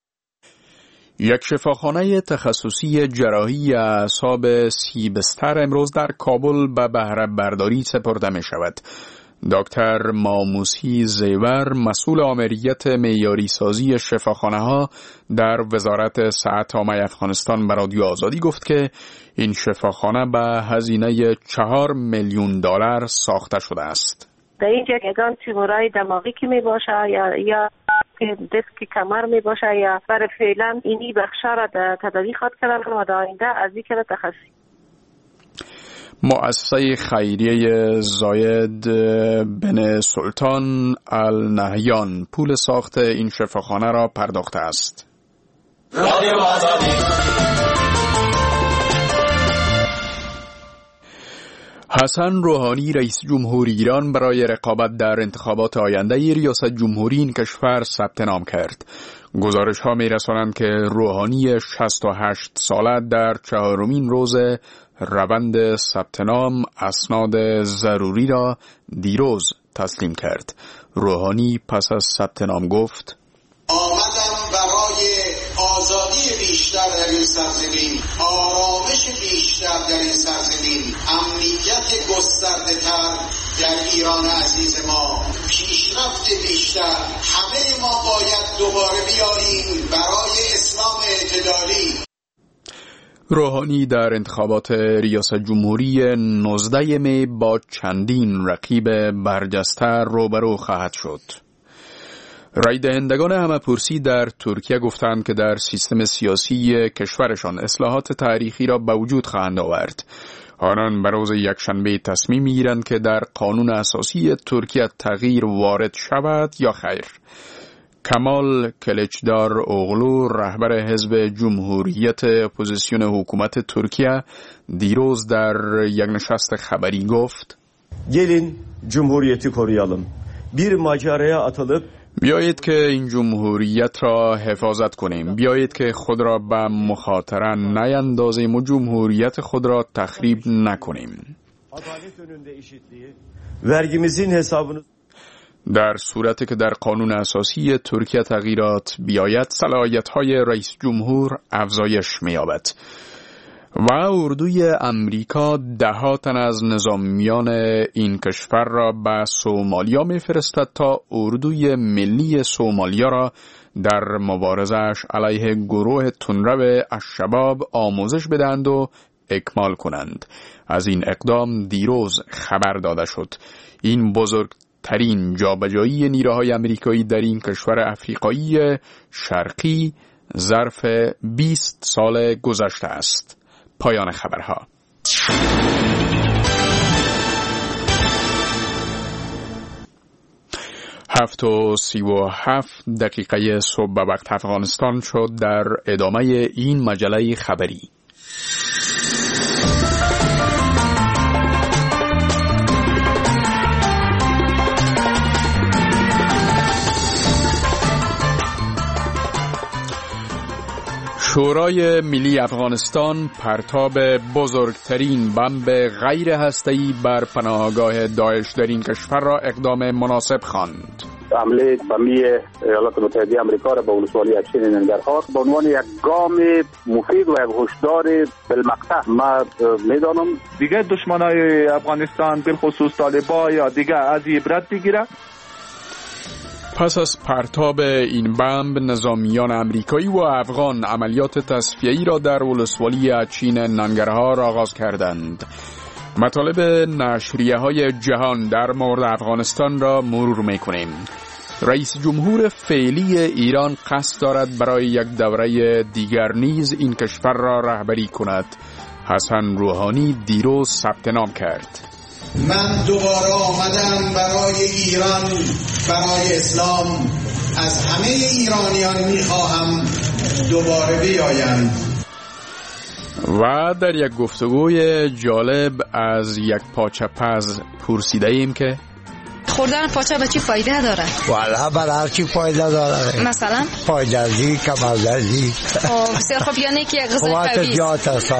Speaker 7: یک شفاخانه تخصصی جراحی اعصاب 30 بستر امروز در کابل به بهره برداری سپرده می شود. دکتر ماموسی زیور مسئول آمریت معیاری سازی شفاخانه ها در وزارت صحت عامه افغانستان به رادیو آزادی گفت که این شفاخانه به هزینه 4 میلیون دلار ساخته شده است.
Speaker 8: در اینجا یگان تیمورای دماغی که می باشه یا دسک کمر می باشه یا برای فعلا اینی بخشا را در تداوی خواد کردن و در آینده از این که تخصصی.
Speaker 7: مؤسسه خیریه زاید بن سلطان النهیان پول ساخت این شفاخانه را پرداخته است. حسن روحانی رئیس جمهوری ایران برای رقابت در انتخابات آینده ریاست جمهوری این کشور ثبت نام کرد. گزارش ها می رسانند که روحانی 68 ساله در 4مین روز روند ثبت نام اسناد ضروری را دیروز تسلیم کرد. روحانی پس از ثبت نام گفت:
Speaker 2: آمدم برای آزادی بیشتر در این سرزمین، آرامش بیشتر در این سرزمین، امنیت گسترده‌تر در ایران عزیز ما پیشرفت بیشتر. همه ما باید دوباره بیاییم برای اسلام اعتدالی.
Speaker 7: روحانی در انتخابات ریاست جمهوری 19 می با چندین رقیب برجسته روبرو خواهد شد. رای دهندگان همه‌پرسی در ترکیه گفتند که در سیستم سیاسی کشورشان اصلاحات تاریخی را به وجود خواهند آورد. آنان به روز یکشنبه تصمیم می‌گیرند که در قانون اساسی ترکیه تغییر وارد شود یا خیر. کمال کلچدار اوغلو رهبر حزب جمهوریت اپوزیسیون حکومت ترکیه دیروز در یک نشست خبری گفت:
Speaker 9: gelin cumhuriyeti koruyalım. Bir maceraya atılıp
Speaker 7: بیایید که این جمهوریت را حفاظت کنیم. بیایید که خود را به مخاطره نیندازیم و جمهوریت خود را تخریب نکنیم.
Speaker 9: vergimizin hesabını
Speaker 7: در صورتی که در قانون اساسی ترکیه تغییرات بیاید، صلاحیت‌های رئیس جمهور افزایش می‌یابد. و اردوی امریکا 10 تن از نظامیان این کشور را به سومالیا می‌فرستد تا اردوی ملی سومالیا را در مبارزه‌اش علیه گروه تندرو الشباب آموزش بدهند و اکمال کنند. از این اقدام دیروز خبر داده شد. این بزرگترین جابجایی نیروهای امریکایی در این کشور افریقایی شرقی ظرف 20 سال گذشته است. پایان خبرها. 7:37 صبح به وقت افغانستان شد. در ادامه این مجله خبری شورای ملی افغانستان پرتاب بزرگترین بمب غیر هسته‌ای بر پناهگاه داعش در این کشور را اقدام مناسب خواند.
Speaker 10: حمله بمی ایالات متحده آمریکا را به ولسوالی اچین ننگرهار به عنوان یک گام مفید و یک هشدار بالمقطع ما میدانم.
Speaker 12: دیگه دشمنای افغانستان بالخصوص طالبان یا دیگه از عبرت بگیره.
Speaker 7: پس از پرتاب این بمب، نظامیان امریکایی و افغان عملیات تصفیه‌ای را در ولسوالی اچین ننگرهار آغاز کردند. مطالب نشریه‌های جهان در مورد افغانستان را مرور می‌کنیم. رئیس جمهور فعلی ایران قصد دارد برای یک دوره دیگر نیز این کشور را رهبری کند. حسن روحانی دیروز ثبت نام کرد.
Speaker 2: من دوباره آمدم برای ایران، برای اسلام. از همه ایرانیان میخواهم دوباره بیایند.
Speaker 7: و در یک گفتگوی جالب از یک پاچه‌پز پرسیده ایم که
Speaker 13: خوردن پاچه به چی فایده داره؟
Speaker 14: والا برای هر چی فایده داره.
Speaker 13: مثلا؟
Speaker 14: پایدازی، کمالدازی.
Speaker 13: بسیار خوب، یعنی که یک غذای قوی است.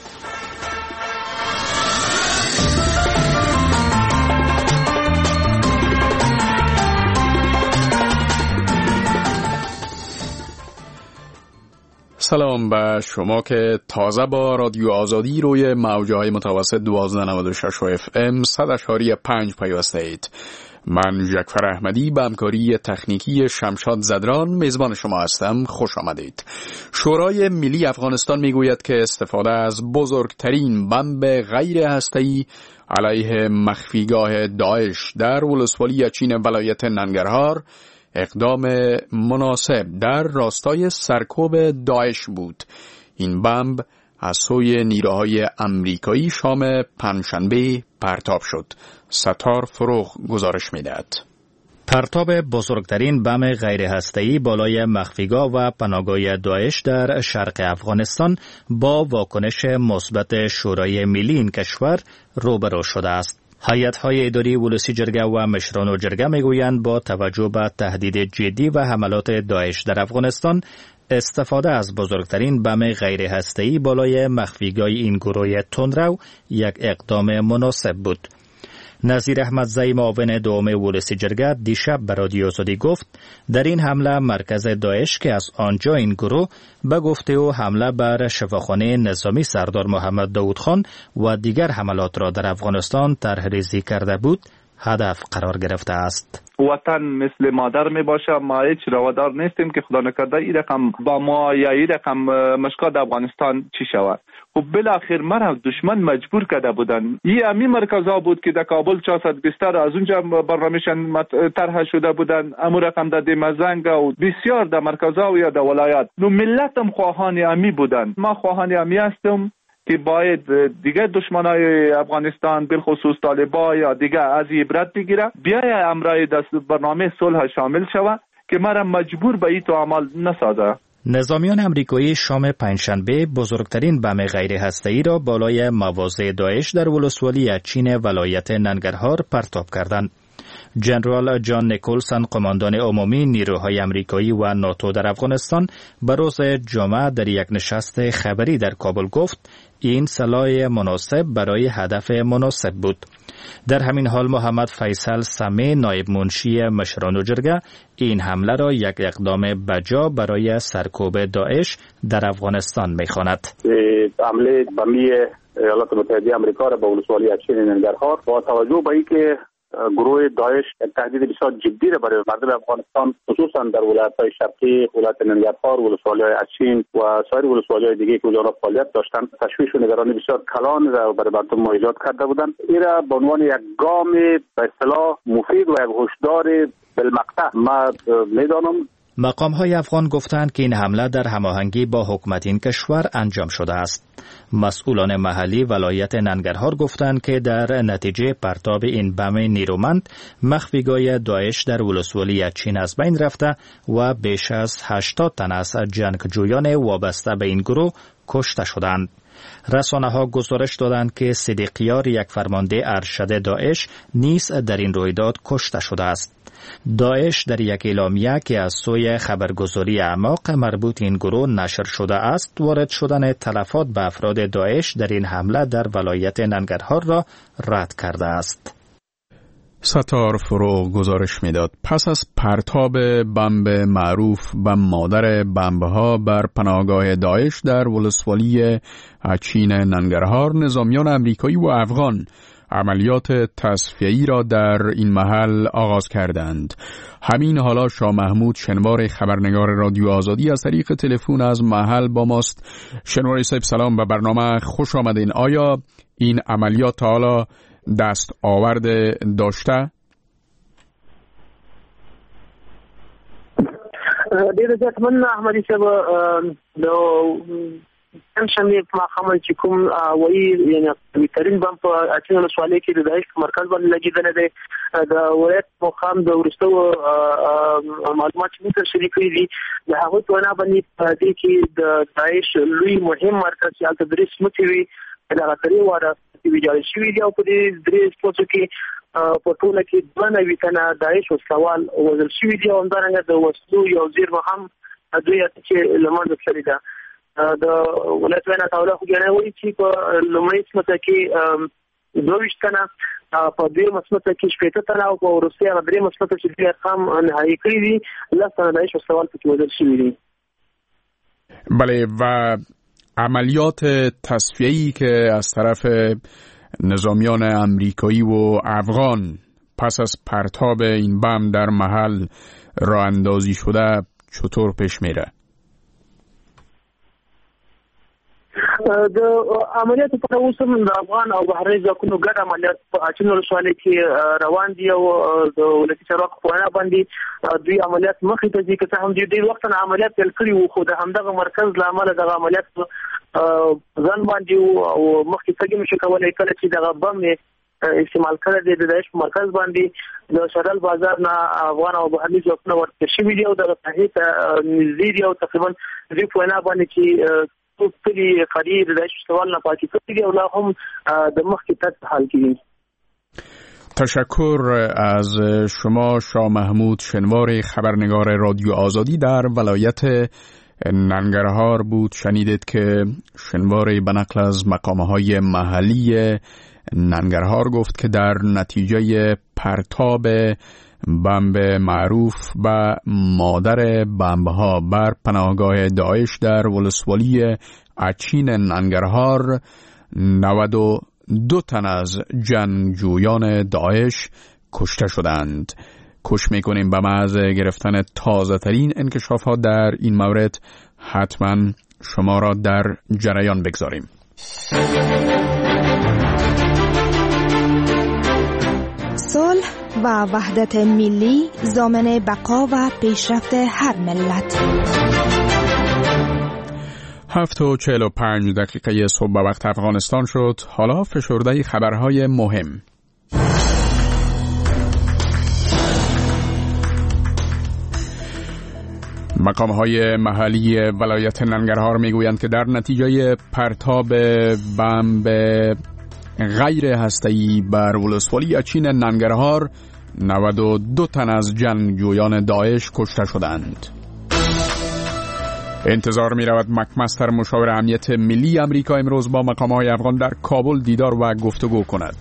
Speaker 7: سلام به شما که تازه با رادیو آزادی روی موجهای متوسط 1296 و FM 100.5 پیوسته اید. من جعفر احمدی به همکاری تکنیکی شمشاد زدران میزبان شما هستم. خوش آمدید. شورای ملی افغانستان میگوید که استفاده از بزرگترین بمب غیر هسته‌ای علیه مخفیگاه داعش در ولسوالی اچین ولایت ننگرهار اقدام مناسب در راستای سرکوب داعش بود. این بمب از سوی نیروهای امریکایی شام پنجشنبه پرتاب شد. ستار فروغ گزارش می‌دهد.
Speaker 26: پرتاب بزرگترین بم غیر هسته‌ای بالای مخفیگاه و پناهگاه داعش در شرق افغانستان با واکنش مثبت شورای ملی این کشور روبرو شده است. هیئت‌های اداری ولسی جرگه و مشران جرگه میگویند با توجه به تهدید جدی و حملات داعش در افغانستان، استفاده از بزرگترین بم غیر هسته‌ای بالای مخفیگاه این گروه تندرو یک اقدام مناسب بود. نظیر احمدزی معاون دوم ولسی جرگه دیشب به رادیو آزادی گفت در این حمله مرکز داعش که از آنجا این گروه به گفته او حمله بر شفاخانه نظامی سردار محمد داود خان و دیگر حملات را در افغانستان طرح‌ریزی کرده بود، هدف قرار گرفته است.
Speaker 12: وطن مثل مادر می باشه. ما هیچ روادار نیستیم که خدا نکرده این رقم با ما یا این رقم مشکل افغانستان چی شود. خب بالاخره مرا دشمن مجبور کرده بودن. این امی مرکزها بود که در کابل 400 بستر از اونجا برنامه‌شان طرح شده بودن. امو رقم در دمزنگ و بسیار در مرکزها و یا در ولایات. نو ملتم خواهان امی بودن. ما خواهان امی هستم که باید دیگه دشمنای افغانستان بالخصوص طالبان یا دیگه از عبرت بگیره، بیای امرای دست برنامه صلح شامل شود که مرا مجبور به این تو عمل نسازه.
Speaker 26: نظامیان امریکایی شام پنجشنبه بزرگترین بم غیر هسته‌ای را بالای مواضع داعش در ولسوالی اچین ولایت ننگرهار پرتاب کردند. جنرال جان نیکولسون قماندان عمومی نیروهای امریکایی و ناتو در افغانستان به روز جمعه در یک نشست خبری در کابل گفت این سلاح مناسب برای هدف مناسب بود. در همین حال محمد فیصل سمی نایب منشی مشران جرگه این حمله را یک اقدام بجا برای سرکوب داعش در افغانستان می‌خواند.
Speaker 10: حمله بمی ایالات متحده آمریکا را به ولسوالی اچین ننگرهار با توجه به اینکه گروه داعش تهدید بسیار جدی را برای مردم افغانستان خصوصا در ولایت‌های شرقی، ولایت ننگرهار، ولسوالی‌های اچین و سایر ولسوالی‌های دیگه که اونجا فعالیت داشتند، تشویش و نگرانی بسیار کلان را برای مردم ایجاد کرده بودند. این را به عنوان یک گام به اصطلاح مفید و یک هشدار بالمقطع ما می‌دانم.
Speaker 26: مقام‌های افغان گفتند که این حمله در هماهنگی با حکومت این کشور انجام شده است. مسئولان محلی ولایت ننگرهار گفتند که در نتیجه پرتاب این بم نیرومند مخفیگاه داعش در ولسوالی اچین از بین رفته و بیش از 80 تن از جنگجویان وابسته به این گروه کشته شدند. رسانه‌ها گزارش دادند که صدیقیار یک فرمانده ارشد داعش نیز در این رویداد کشته شده است. داعش در یک اعلامیه که از سوی خبرگزاری اعماق مربوط این گروه نشر شده است وارد شدن تلفات به افراد داعش در این حمله در ولایت ننگرهار را رد کرده است.
Speaker 7: ستار فروغ گزارش میداد پس از پرتاب بمب معروف بم مادر بمبها بر پناهگاه داعش در ولسوالی اچین ننگرهار، نظامیان امریکایی و افغان عملیات تصفیه‌ای را در این محل آغاز کردند. همین حالا شاه محمود شنوار خبرنگار رادیو آزادی از طریق تلفن از محل با ماست. شنوار صاحب سلام، به برنامه خوش آمدین. آیا این عملیات حالا دست آورده داشته؟
Speaker 18: ډېر زیات من احمدي صاحب د پنځشنبې په ماښام چې کوم وایي یعنې بهترین بم په اچین ولسوالۍ کې د داعش په مرکز باندې لګېدلی دی. د ولایت مقام د وروستو معلومات چې موږ شریک کړي دي د هغوی په وینا باندې په دې کې د داعش لوی مهم مرکز چې هلته درې سمڅې وي دغه درې واړه ویجاړې شوي دي او په دې درې سمڅو کې په ټوله کې 92 تنه داعش وسلوال وژل شوي دي او همدارنګه د وسلو یو زیرمه هم دوی چې له منځه تللې ده. د ولایت وینا تاوله خو ګڼه وایي چې په لومړۍ سمڅه کې 22 تنه، په دویمه سمڅه کې 80 تنه او په وروستۍ هغه درېیمه سمڅه چې دوی ارقام نهایي کړي دي 10 تنه داعش وسلوال پکې وژل شوي دي.
Speaker 7: بله، و عملیات تصفیه‌ای که از طرف نظامیان امریکایی و افغان پس از پرتاب این بم در محل راه اندازی شده چطور پیش میره؟
Speaker 18: د عملیاتو په اوس هم د افغان او بهرني ځواکونو ګډ عملیات په اچین ولسوالۍ کې روان دي او د ولایتي چارواکو په وینا باندې دوی عملیات مخې ته ځي، که څه هم دوی ډېر وخت نه عملیات پیل کړي وو، خو د همدغه مرکز له امله دغه عملیات ځان باندې او مخکې تګ نشي کولی. کله چې دغه بم استعمال کړی دی د داعش په مرکز باندې د شرل بازار نه افغان او بهرني ځواکونه ورته شوي دي او دغه ساحې ته نږدې دي او تقریبا دوی په وینا باندې چې کلی قریب داعش سوال نه پاتې کړي او لا هم د مخکې تګ حال کړي.
Speaker 7: تشکر از شما شاه محمود شنوار خبرنگار رادیو آزادی در ولایت ننگرهار بود. شنیدید که شنوار به نقل از مقامهای محلی ننگرهار گفت که در نتیجه پرتاب بمب معروف و مادر بمبها بر پناهگاه داعش در ولسوالی اچین ننگرهار 92 تن از جنگجویان داعش کشته شدند. کوشش میکنیم به محض گرفتن تازه ترین انکشافات در این مورد حتما شما را در جریان بگذاریم.
Speaker 11: صلح و وحدت ملی ضامن بقا و پیشرفت هر ملت.
Speaker 7: 7:45 صبح به وقت افغانستان شد. حالا فشرده خبرهای مهم. مقام‌های محلی ولایت ننگرهار میگویند که در نتیجه پرتاب بمب غیر هسته‌ای بر ولسوالی اچین ننگرهار 92 تن از جنگجویان داعش کشته شدند. انتظار می رود مکمستر مشاور امنیت ملی امریکا امروز با مقام‌های افغان در کابل دیدار و گفتگو کند.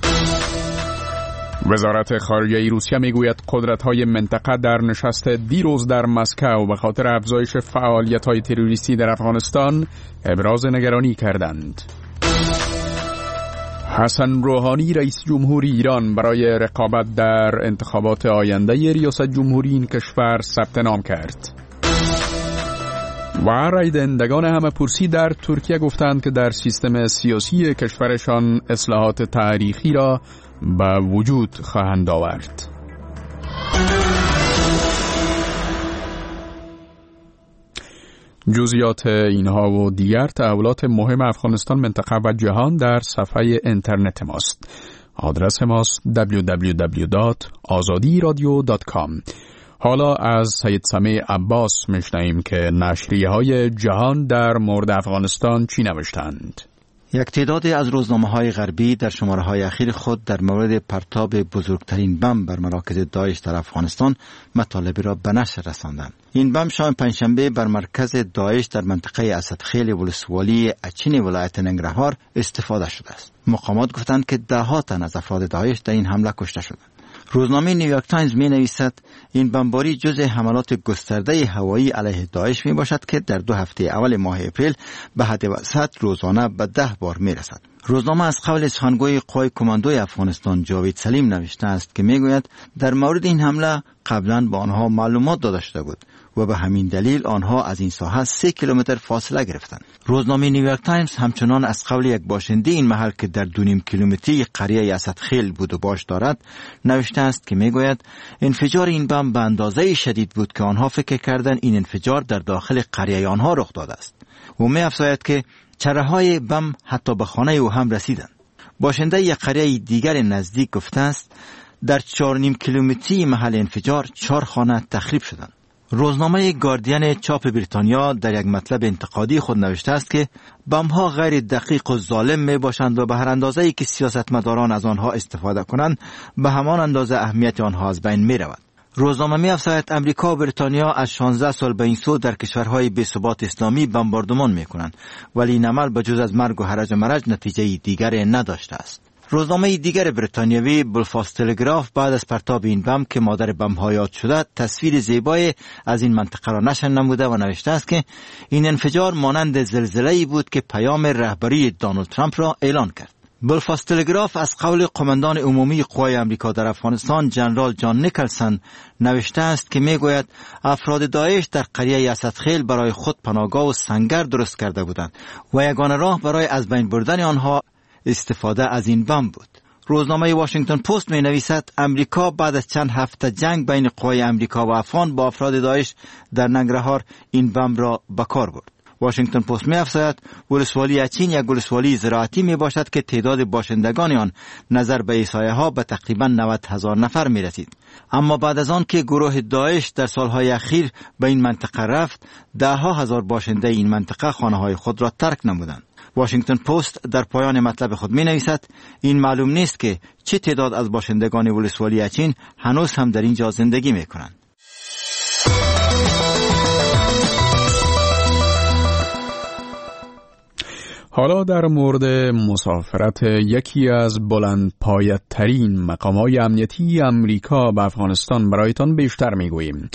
Speaker 7: وزارت خارجه روسیه میگوید قدرت‌های منطقه در نشست دیروز در مسکو به خاطر افزایش فعالیت‌های تروریستی در افغانستان ابراز نگرانی کردند. حسن روحانی رئیس جمهوری ایران برای رقابت در انتخابات آینده ریاست جمهوری این کشور ثبت نام کرد. و رای دهندگان همه پرسی در ترکیه گفتند که در سیستم سیاسی کشورشان اصلاحات تاریخی را به وجود خواهند آورد. جزئیات اینها و دیگر تحولات مهم افغانستان، منطقه و جهان در صفحه اینترنت ماست. آدرس ماست www.azadiradio.com. حالا از سید سمیع عباس میشنویم که نشریه‌های جهان در مورد افغانستان چی نوشتند.
Speaker 15: یک تعدادی از روزنامه‌های غربی در شماره‌های اخیر خود در مورد پرتاب بزرگترین بمب بر مراکز داعش در افغانستان مطالبی را به نشر رساندند. این بمب شام پنجشنبه بر مرکز داعش در منطقه اسدخیل ولسوالی اچین ولایت ننگرهار استفاده شده است. مقامات گفتند که ده‌ها تن از افراد داعش در این حمله کشته شدند. روزنامه نیویورک تایمز می نویسد این بمباری جزء حملات گسترده هوایی علیه داعش می باشد که در 2 هفته اول ماه اپریل به حد وسط روزانه به 10 بار می رسد. روزنامه از قول سخنگوی قوای کماندوی افغانستان جاوید سلیم نوشته است که می گوید در مورد این حمله قبلا به آنها معلومات داده شده بود و به همین دلیل آنها از این ساحه 3 کیلومتر فاصله گرفتند. روزنامه نیویورک تایمز همچنان از قول یک باشنده این محل که در 2.5 کیلومتری قریه اسدخیل بود و باش دارد نوشته است که میگوید انفجار این بمب به اندازه شدید بود که آنها فکر کردند این انفجار در داخل قریه آنها رخ داده است. و می‌افزاید که چره‌های بمب حتی به خانه او هم رسیدند. باشنده یک قریه دیگر نزدیک گفته است در 4.5 کیلومتری محل انفجار 4 خانه تخریب شدند. روزنامه گاردین چاپ بریتانیا در یک مطلب انتقادی خود نوشته است که بمب‌ها غیر دقیق و ظالم می باشند و به هر اندازه‌ای که سیاستمداران از آنها استفاده کنند به همان اندازه اهمیت آنها از بین می رود. روزنامه می افزاید امریکا و بریتانیا از 16 سال به این سو در کشورهای بی‌ثبات اسلامی بمباردمان می کنند ولی این عمل به جز از مرگ و هرج و مرج نتیجه دیگری نداشته است. روزنامه دیگر بریتانیایی بلفاست تلگراف بعد از پرتاب این بمب که مادر بمب‌ها یاد شده تصویر زیبایی از این منطقه را نشر نموده و نوشته است که این انفجار مانند زلزله‌ای بود که پیام رهبری دونالد ترامپ را اعلان کرد. بلفاست تلگراف از قول قماندان عمومی قوای امریکا در افغانستان جنرال جان نیکلسون نوشته است که میگوید افراد داعش در قریه اسدخیل برای خود پناهگاه و سنگر درست کرده بودند و یگانه راه برای از بین بردن آنها استفاده از این بمب بود. روزنامه واشنگتن پست می نویسد امریکا بعد از چند هفته جنگ بین قوای امریکا و افغان با افراد داعش در ننگرهار این بمب را به کار برد. واشنگتن پست می افزاید ولسوالی اچین یک ولسوالی زراعتی می باشد که تعداد باشندگان آن نظر به احصایه ها به تقریبا 90,000 نفر می رسید. اما بعد از آن که گروه داعش در سالهای اخیر به این منطقه رفت 10,000 باشنده این منطقه خانه های خود را ترک نمودند. واشنگتن پست در پایان مطلب خود می نویسد این معلوم نیست که چه تعداد از باشندگان ولسوالی اچین هنوز هم در اینجا زندگی می کنند.
Speaker 7: حالا در مورد مسافرت یکی از بلندپایه‌ترین مقام‌های امنیتی امریکا به افغانستان برایتان بیشتر می‌گوییم.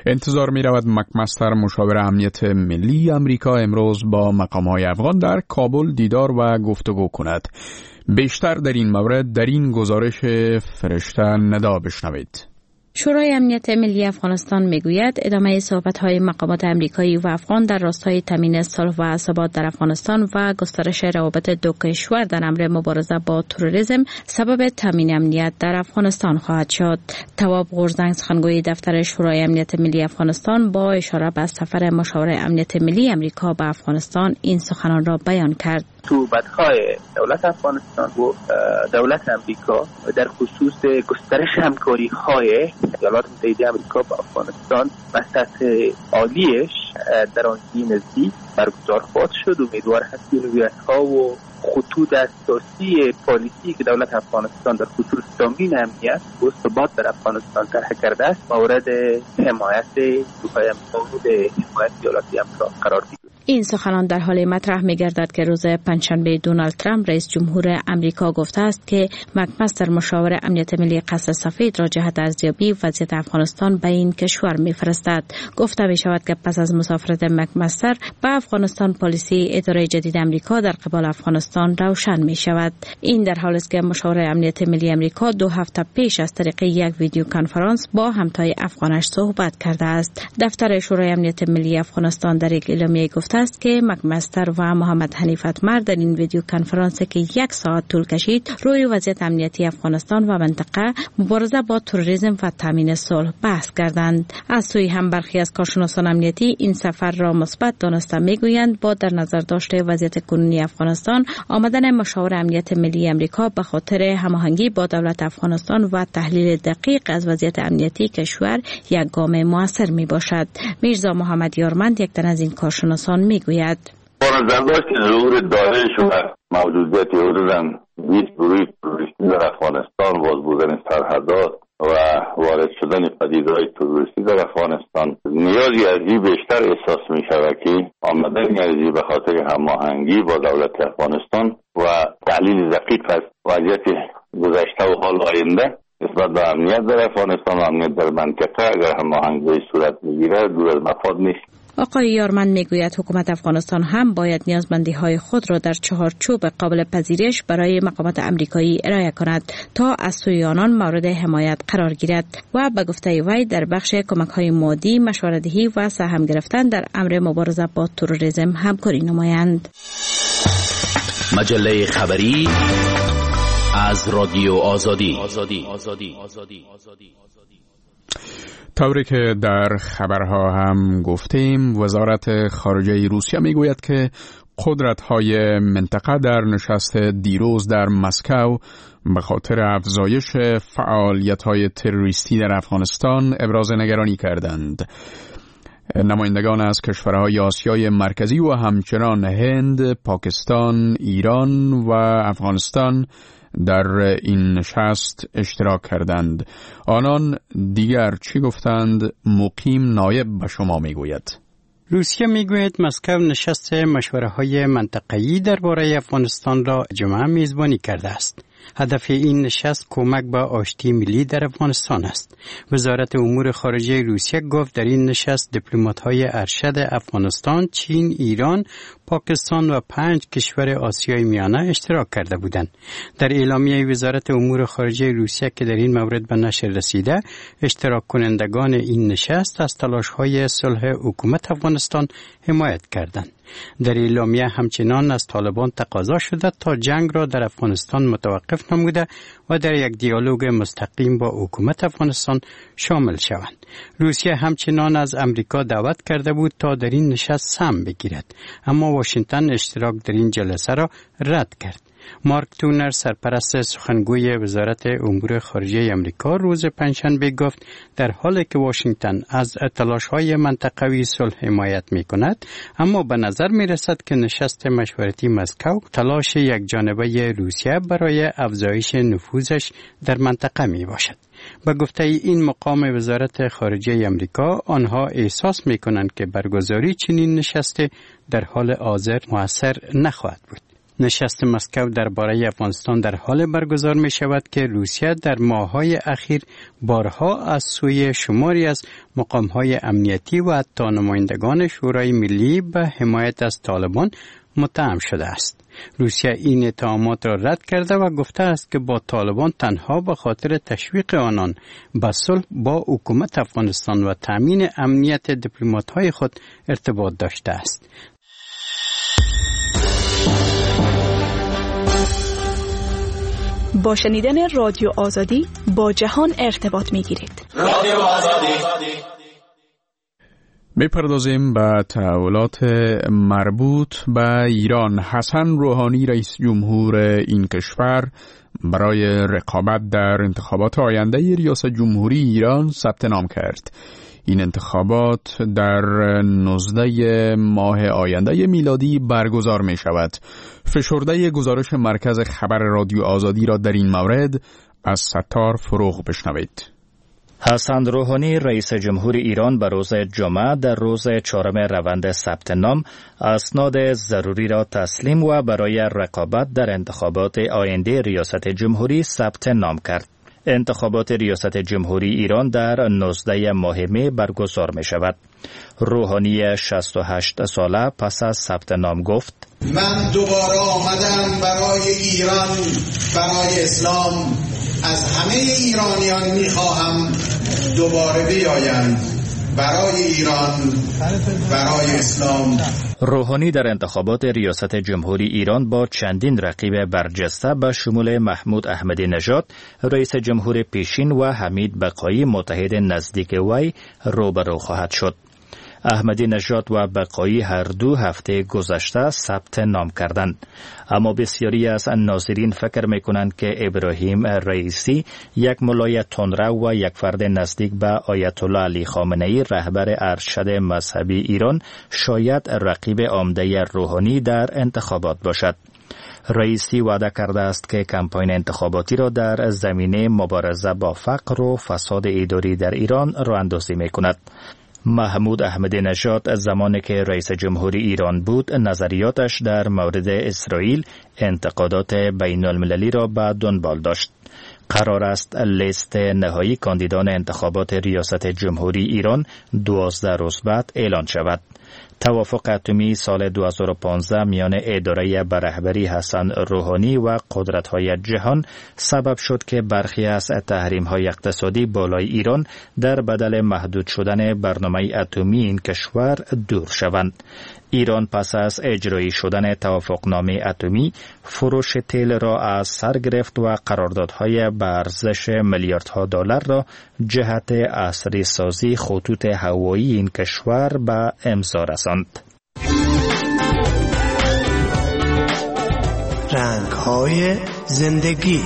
Speaker 7: انتظار می رود مکمستر مشاور امنیت ملی امریکا امروز با مقام‌های افغان در کابل دیدار و گفتگو کند. بیشتر در این مورد در این گزارش فرشته ندا بشنوید.
Speaker 16: شورای امنیت ملی افغانستان میگوید ادامه صحبت‌های مقامات امریکایی و افغان در راستای تامین صلح و ثبات در افغانستان و گسترش روابط دو کشور در امر مبارزه با تروریسم سبب تامین امنیت در افغانستان خواهد شد. تواب غورزنگ سخنگوی دفتر شورای امنیت ملی افغانستان با اشاره به سفر مشاور امنیت ملی امریکا به افغانستان این سخنان را بیان کرد.
Speaker 18: صحبت‌های دولت افغانستان و دولت امریکا در خصوص گسترش همکاری‌های ایالات متحده آمریکا با افغانستان و سطح عالیش در آینده نزدیک برگزار خواهد شد. امیدوار هستیم رویت‌ها و خطوط اساسی پالیسی که دولت افغانستان در خصوص تامین امنیت و ثبات در افغانستان طرح کرده است مورد حمایت نیروهای امنیتی و حمایت ایالات آمریکا قرار گیرد.
Speaker 16: این سخنان در حال مطرح می‌گردد که روز پنجشنبه دونالد ترامپ رئیس جمهور امریکا گفته است که مکمستر مشاور امنیت ملی قصر سفید را جهت ارزیابی وضعیت افغانستان به این کشور می‌فرستد. گفته می‌شود که پس از مسافرت مکمستر به افغانستان پالیسی اداره جدید امریکا در قبال افغانستان روشن می‌شود. این در حالی است که مشاور امنیت ملی امریکا 2 هفته پیش از طریق یک ویدیو کنفرانس با همتای افغانش صحبت کرده است. دفتر شورای امنیت ملی افغانستان در یک اعلامیه گفته است که مکمستر و محمد حنیف اتمر در این ویدیو کنفرانس که 1 ساعت طول کشید روی وضعیت امنیتی افغانستان و منطقه، مبارزه با تروریسم و تامین صلح بحث کردند. از سوی هم برخی از کارشناسان امنیتی این سفر را مثبت دانسته میگویند با در نظر داشته وضعیت کنونی افغانستان آمدن مشاور امنیت ملی امریکا به خاطر هماهنگی با دولت افغانستان و تحلیل دقیق از وضعیت امنیتی کشور یک گام موثر می باشد. میرزا محمد یارمند یک تن از این کارشناسان میگوید
Speaker 17: با نظر داشت که ظهور داعش و موجودیت حدوداً 20 گروه تروریستی در افغانستان، باز بودن سرحدات و وارد شدن پدیده‌های تروریستی در افغانستان، نیازی ازی بیشتر احساس می شود که آمدن ازی به خاطر هماهنگی با دولت افغانستان و تحلیل دقیق از وضعیت گذشته و حال آینده نسبت به امنیت در افغانستان و امنیت در منطقه اگر هماهنگی صورت بگیره دور از مفاد نیست.
Speaker 16: آقای یارمند میگوید حکومت افغانستان هم باید نیازمندی‌های خود را در چهارچوب قابل پذیرش برای مقامات امریکایی ارائه کند تا از سوی آنان مورد حمایت قرار گیرد و به گفته وی در بخش کمک‌های مادی، مشورت‌دهی و سهم گرفتن در امر مبارزه با تروریسم همکاری نمایند.
Speaker 19: مجله خبری از رادیو آزادی.
Speaker 7: طوری که در خبرها هم گفتیم، وزارت خارجه روسیه میگوید که قدرت‌های منطقه در نشست دیروز در مسکو به خاطر افزایش فعالیت‌های تروریستی در افغانستان ابراز نگرانی کردند. نمایندگان از کشورهای آسیای مرکزی و همچنان هند، پاکستان، ایران و افغانستان در این نشست اشتراک کردند. آنان دیگر چی گفتند؟ مقیم نایب به شما میگوید.
Speaker 20: روسیه میگوید مسکو نشست مشوره‌های منطقه‌ای درباره افغانستان را جمعه میزبانی کرده است. هدف این نشست کمک به آشتی ملی در افغانستان است. وزارت امور خارجه روسیه گفت در این نشست دیپلمات‌های ارشد افغانستان، چین، ایران، پاکستان و 5 کشور آسیای میانه اشتراک کرده بودند. در اعلامیه وزارت امور خارجه روسیه که در این مورد به نشر رسیده، اشتراک کنندگان این نشست از تلاش‌های صلح حکومت افغانستان حمایت کردند. در اعلامیه همچنان از طالبان تقاضا شده تا جنگ را در افغانستان متوقف نموده و در یک دیالوگ مستقیم با حکومت افغانستان شامل شوند. روسیه همچنان از امریکا دعوت کرده بود تا در این نشست سهم بگیرد، اما واشنگتن اشتراک در این جلسه را رد کرد. مارک تونر، سرپرست سخنگوی وزارت امور خارجه امریکا، روز پنجشنبه گفت در حالی که واشنگتن از تلاش‌های منطقوی صلح حمایت می‌کند، اما به نظر می‌رسد که نشست مشورتی مسکو تلاش یکجانبه روسیه برای افزایش نفوذش در منطقه میباشد. به گفته این مقام وزارت خارجه امریکا، آنها احساس می‌کنند که برگزاری چنین نشستی در حال حاضر مؤثر نخواهد بود. نشست مسکو درباره افغانستان در حال برگزار می شود که روسیه در ماه‌های اخیر بارها از سوی شماری از مقام‌های امنیتی و حتی نمایندگان شورای ملی به حمایت از طالبان متهم شده است. روسیه این اتهامات را رد کرده و گفته است که با طالبان تنها به خاطر تشویق آنان به صلح با حکومت افغانستان و تامین امنیت دیپلمات‌های خود ارتباط داشته است.
Speaker 11: با شنیدن رادیو آزادی با جهان ارتباط می‌گیرید.
Speaker 19: رادیو آزادی.
Speaker 7: می‌پردازیم به تحولات مربوط به ایران. حسن روحانی رئیس جمهور این کشور برای رقابت در انتخابات آینده ریاست جمهوری ایران ثبت نام کرد. این انتخابات در 19 ماه آینده میلادی برگزار می شود. فشرده گزارش مرکز خبر رادیو آزادی را در این مورد از ستار فروغ بشنوید.
Speaker 26: حسن روحانی رئیس جمهور ایران به روز جمعه در روز 4 روند ثبت نام اسناد ضروری را تسلیم و برای رقابت در انتخابات آینده ریاست جمهوری ثبت نام کرد. انتخابات ریاست جمهوری ایران در 19 ماه می برگزار می شود. روحانی 68 ساله پس از ثبت نام گفت:
Speaker 2: من دوباره آمدم برای ایران، برای اسلام. از همه ایرانیان میخواهم دوباره بیایند برای ایران، برای اسلام.
Speaker 26: روحانی در انتخابات ریاست جمهوری ایران با چندین رقیب برجسته به شمول محمود احمدی نژاد رئیس جمهور پیشین و حمید بقایی متحد نزدیک وی روبرو خواهد شد. احمدی نژاد و بقایی هر دو هفته گذشته ثبت نام کردند، اما بسیاری از ناظرین فکر می‌کنند که ابراهیم رئیسی یک ملای تندرو و یک فرد نزدیک به آیت الله علی خامنه‌ای رهبر ارشد مذهبی ایران شاید رقیب عمده روحانی در انتخابات باشد. رئیسی وعده کرده است که کمپاین انتخاباتی را در زمینه مبارزه با فقر و فساد اداری در ایران راه‌اندازی می‌کند. محمود احمدی نژاد زمانی که رئیس جمهوری ایران بود نظریاتش در مورد اسرائیل انتقادات بین المللی را به دنبال داشت. قرار است لیست نهایی کاندیدان انتخابات ریاست جمهوری ایران 12 روز بعد اعلان شود. توافق اتمی سال 2015 میان اداره به رهبری حسن روحانی و قدرت‌های جهان سبب شد که برخی از تحریم‌های اقتصادی بالای ایران در بدل محدود شدن برنامه اتمی این کشور دور شوند. ایران پس از اجرایی شدن توافقنامه اتمی فروش تیل را از سر گرفت و قراردادهای به ارزش میلیاردها دلار را جهت عصری سازی خطوط هوایی این کشور به امضا رساند.
Speaker 14: رنگ‌های زندگی.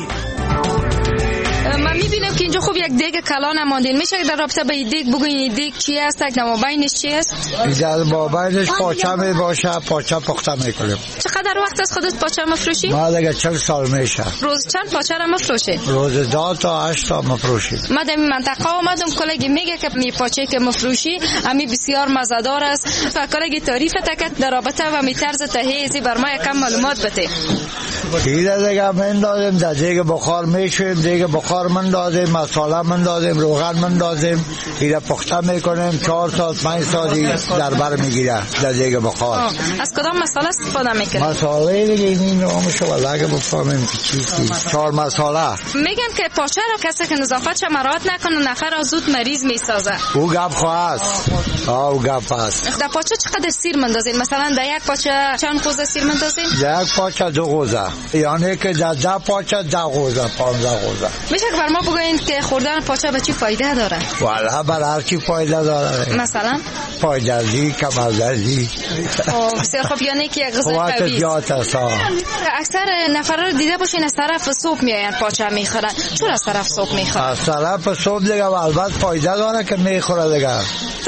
Speaker 13: من میبینم که اینجا خوب یک دیگ کلان ماندین. میشه در رابطه با این دیگ بگوین این دیگ چی است؟ یک مابینش چی است؟
Speaker 14: در مابینش پاچه می باشه، پاچه پخته میکنیم.
Speaker 13: چقدر وقت از خودت پاچه مفروشی؟
Speaker 14: ما دیگه 40 سال میشه.
Speaker 13: روز چند پاچه را مفروشی؟
Speaker 14: روز 2 تا 8 تا مفروشیم.
Speaker 13: ما در این منطقه آمدم، کلگی میگه که می پاچه که مفروشی امی بسیار مزه‌دار است. و کلگی تعریف تکت در رابطه و می طرز تهیه‌ای بر ما یکم معلومات بده.
Speaker 14: دیگه دیگه من دادیم در دیگه بخار میشیم، دیگه بخار من دادیم، مساله من دادیم، روغن من دادیم، دیگه پخته میکنیم 4 ساعت 5 ساعت در بر میگیره در دیگه بخار.
Speaker 13: از کدام مساله استفاده میکنید؟
Speaker 14: مساله دیگه این نامشو ولاگه بفهمیم که چیزی 4 مساله.
Speaker 13: میگن که پاچه رو کسی که نظافتش مراعات نکنه نفر زود مریض میسازه.
Speaker 14: او گپ خواست. او گپ است.
Speaker 13: در پاچه چقدر سیر مندازین؟ مثلا در یک پاچه چند قوزه سیر مندازین؟
Speaker 14: در یک پاچه 2 قوزه. یعنی که در 10 پاچه 10 قوزه 15 قوزه.
Speaker 13: میشه که بر ما بگوین که خوردن پاچه به چی فایده داره؟
Speaker 14: والا بر هر چی فایده داره.
Speaker 13: مثلا
Speaker 14: پایداری، کمردردی.
Speaker 13: بسیار خوب، یعنی که یک غذای قوی است. اکثر نفرا رو دیده باشین از طرف صبح میاین پاچه میخورن. چرا از طرف صبح میخورن؟
Speaker 14: از طرف صبح دیگه البته فایده داره که میخوره دیگه.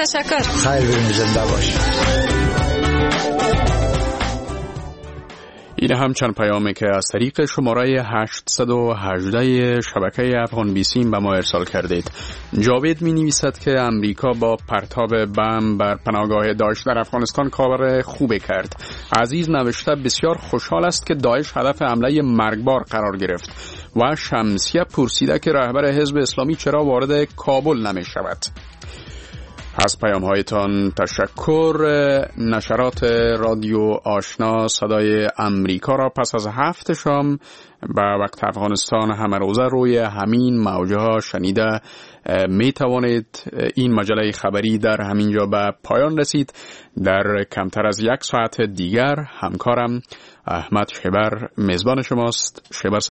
Speaker 13: تشکر.
Speaker 14: خیر ببین زنده باشی.
Speaker 7: این هم چند پیامی که از طریق شماره 818 شبکه افغان بیسیم به ما ارسال کردید. جاوید می نویسد که امریکا با پرتاب بم بر پناهگاه داعش در افغانستان کار خوبی کرد. عزیز نوشته بسیار خوشحال است که داعش هدف حمله مرگبار قرار گرفت و شمسیه پرسیده که رهبر حزب اسلامی چرا وارد کابل نمی شود. از پیام هایتان تشکر. نشرات رادیو آشنا صدای امریکا را پس از 7 شام به وقت افغانستان همه روزه روی همین موجه ها شنیده می توانید. این مجله خبری در همین جا به پایان رسید. در کمتر از 1 ساعت دیگر همکارم احمد شبر میزبان شماست. شبر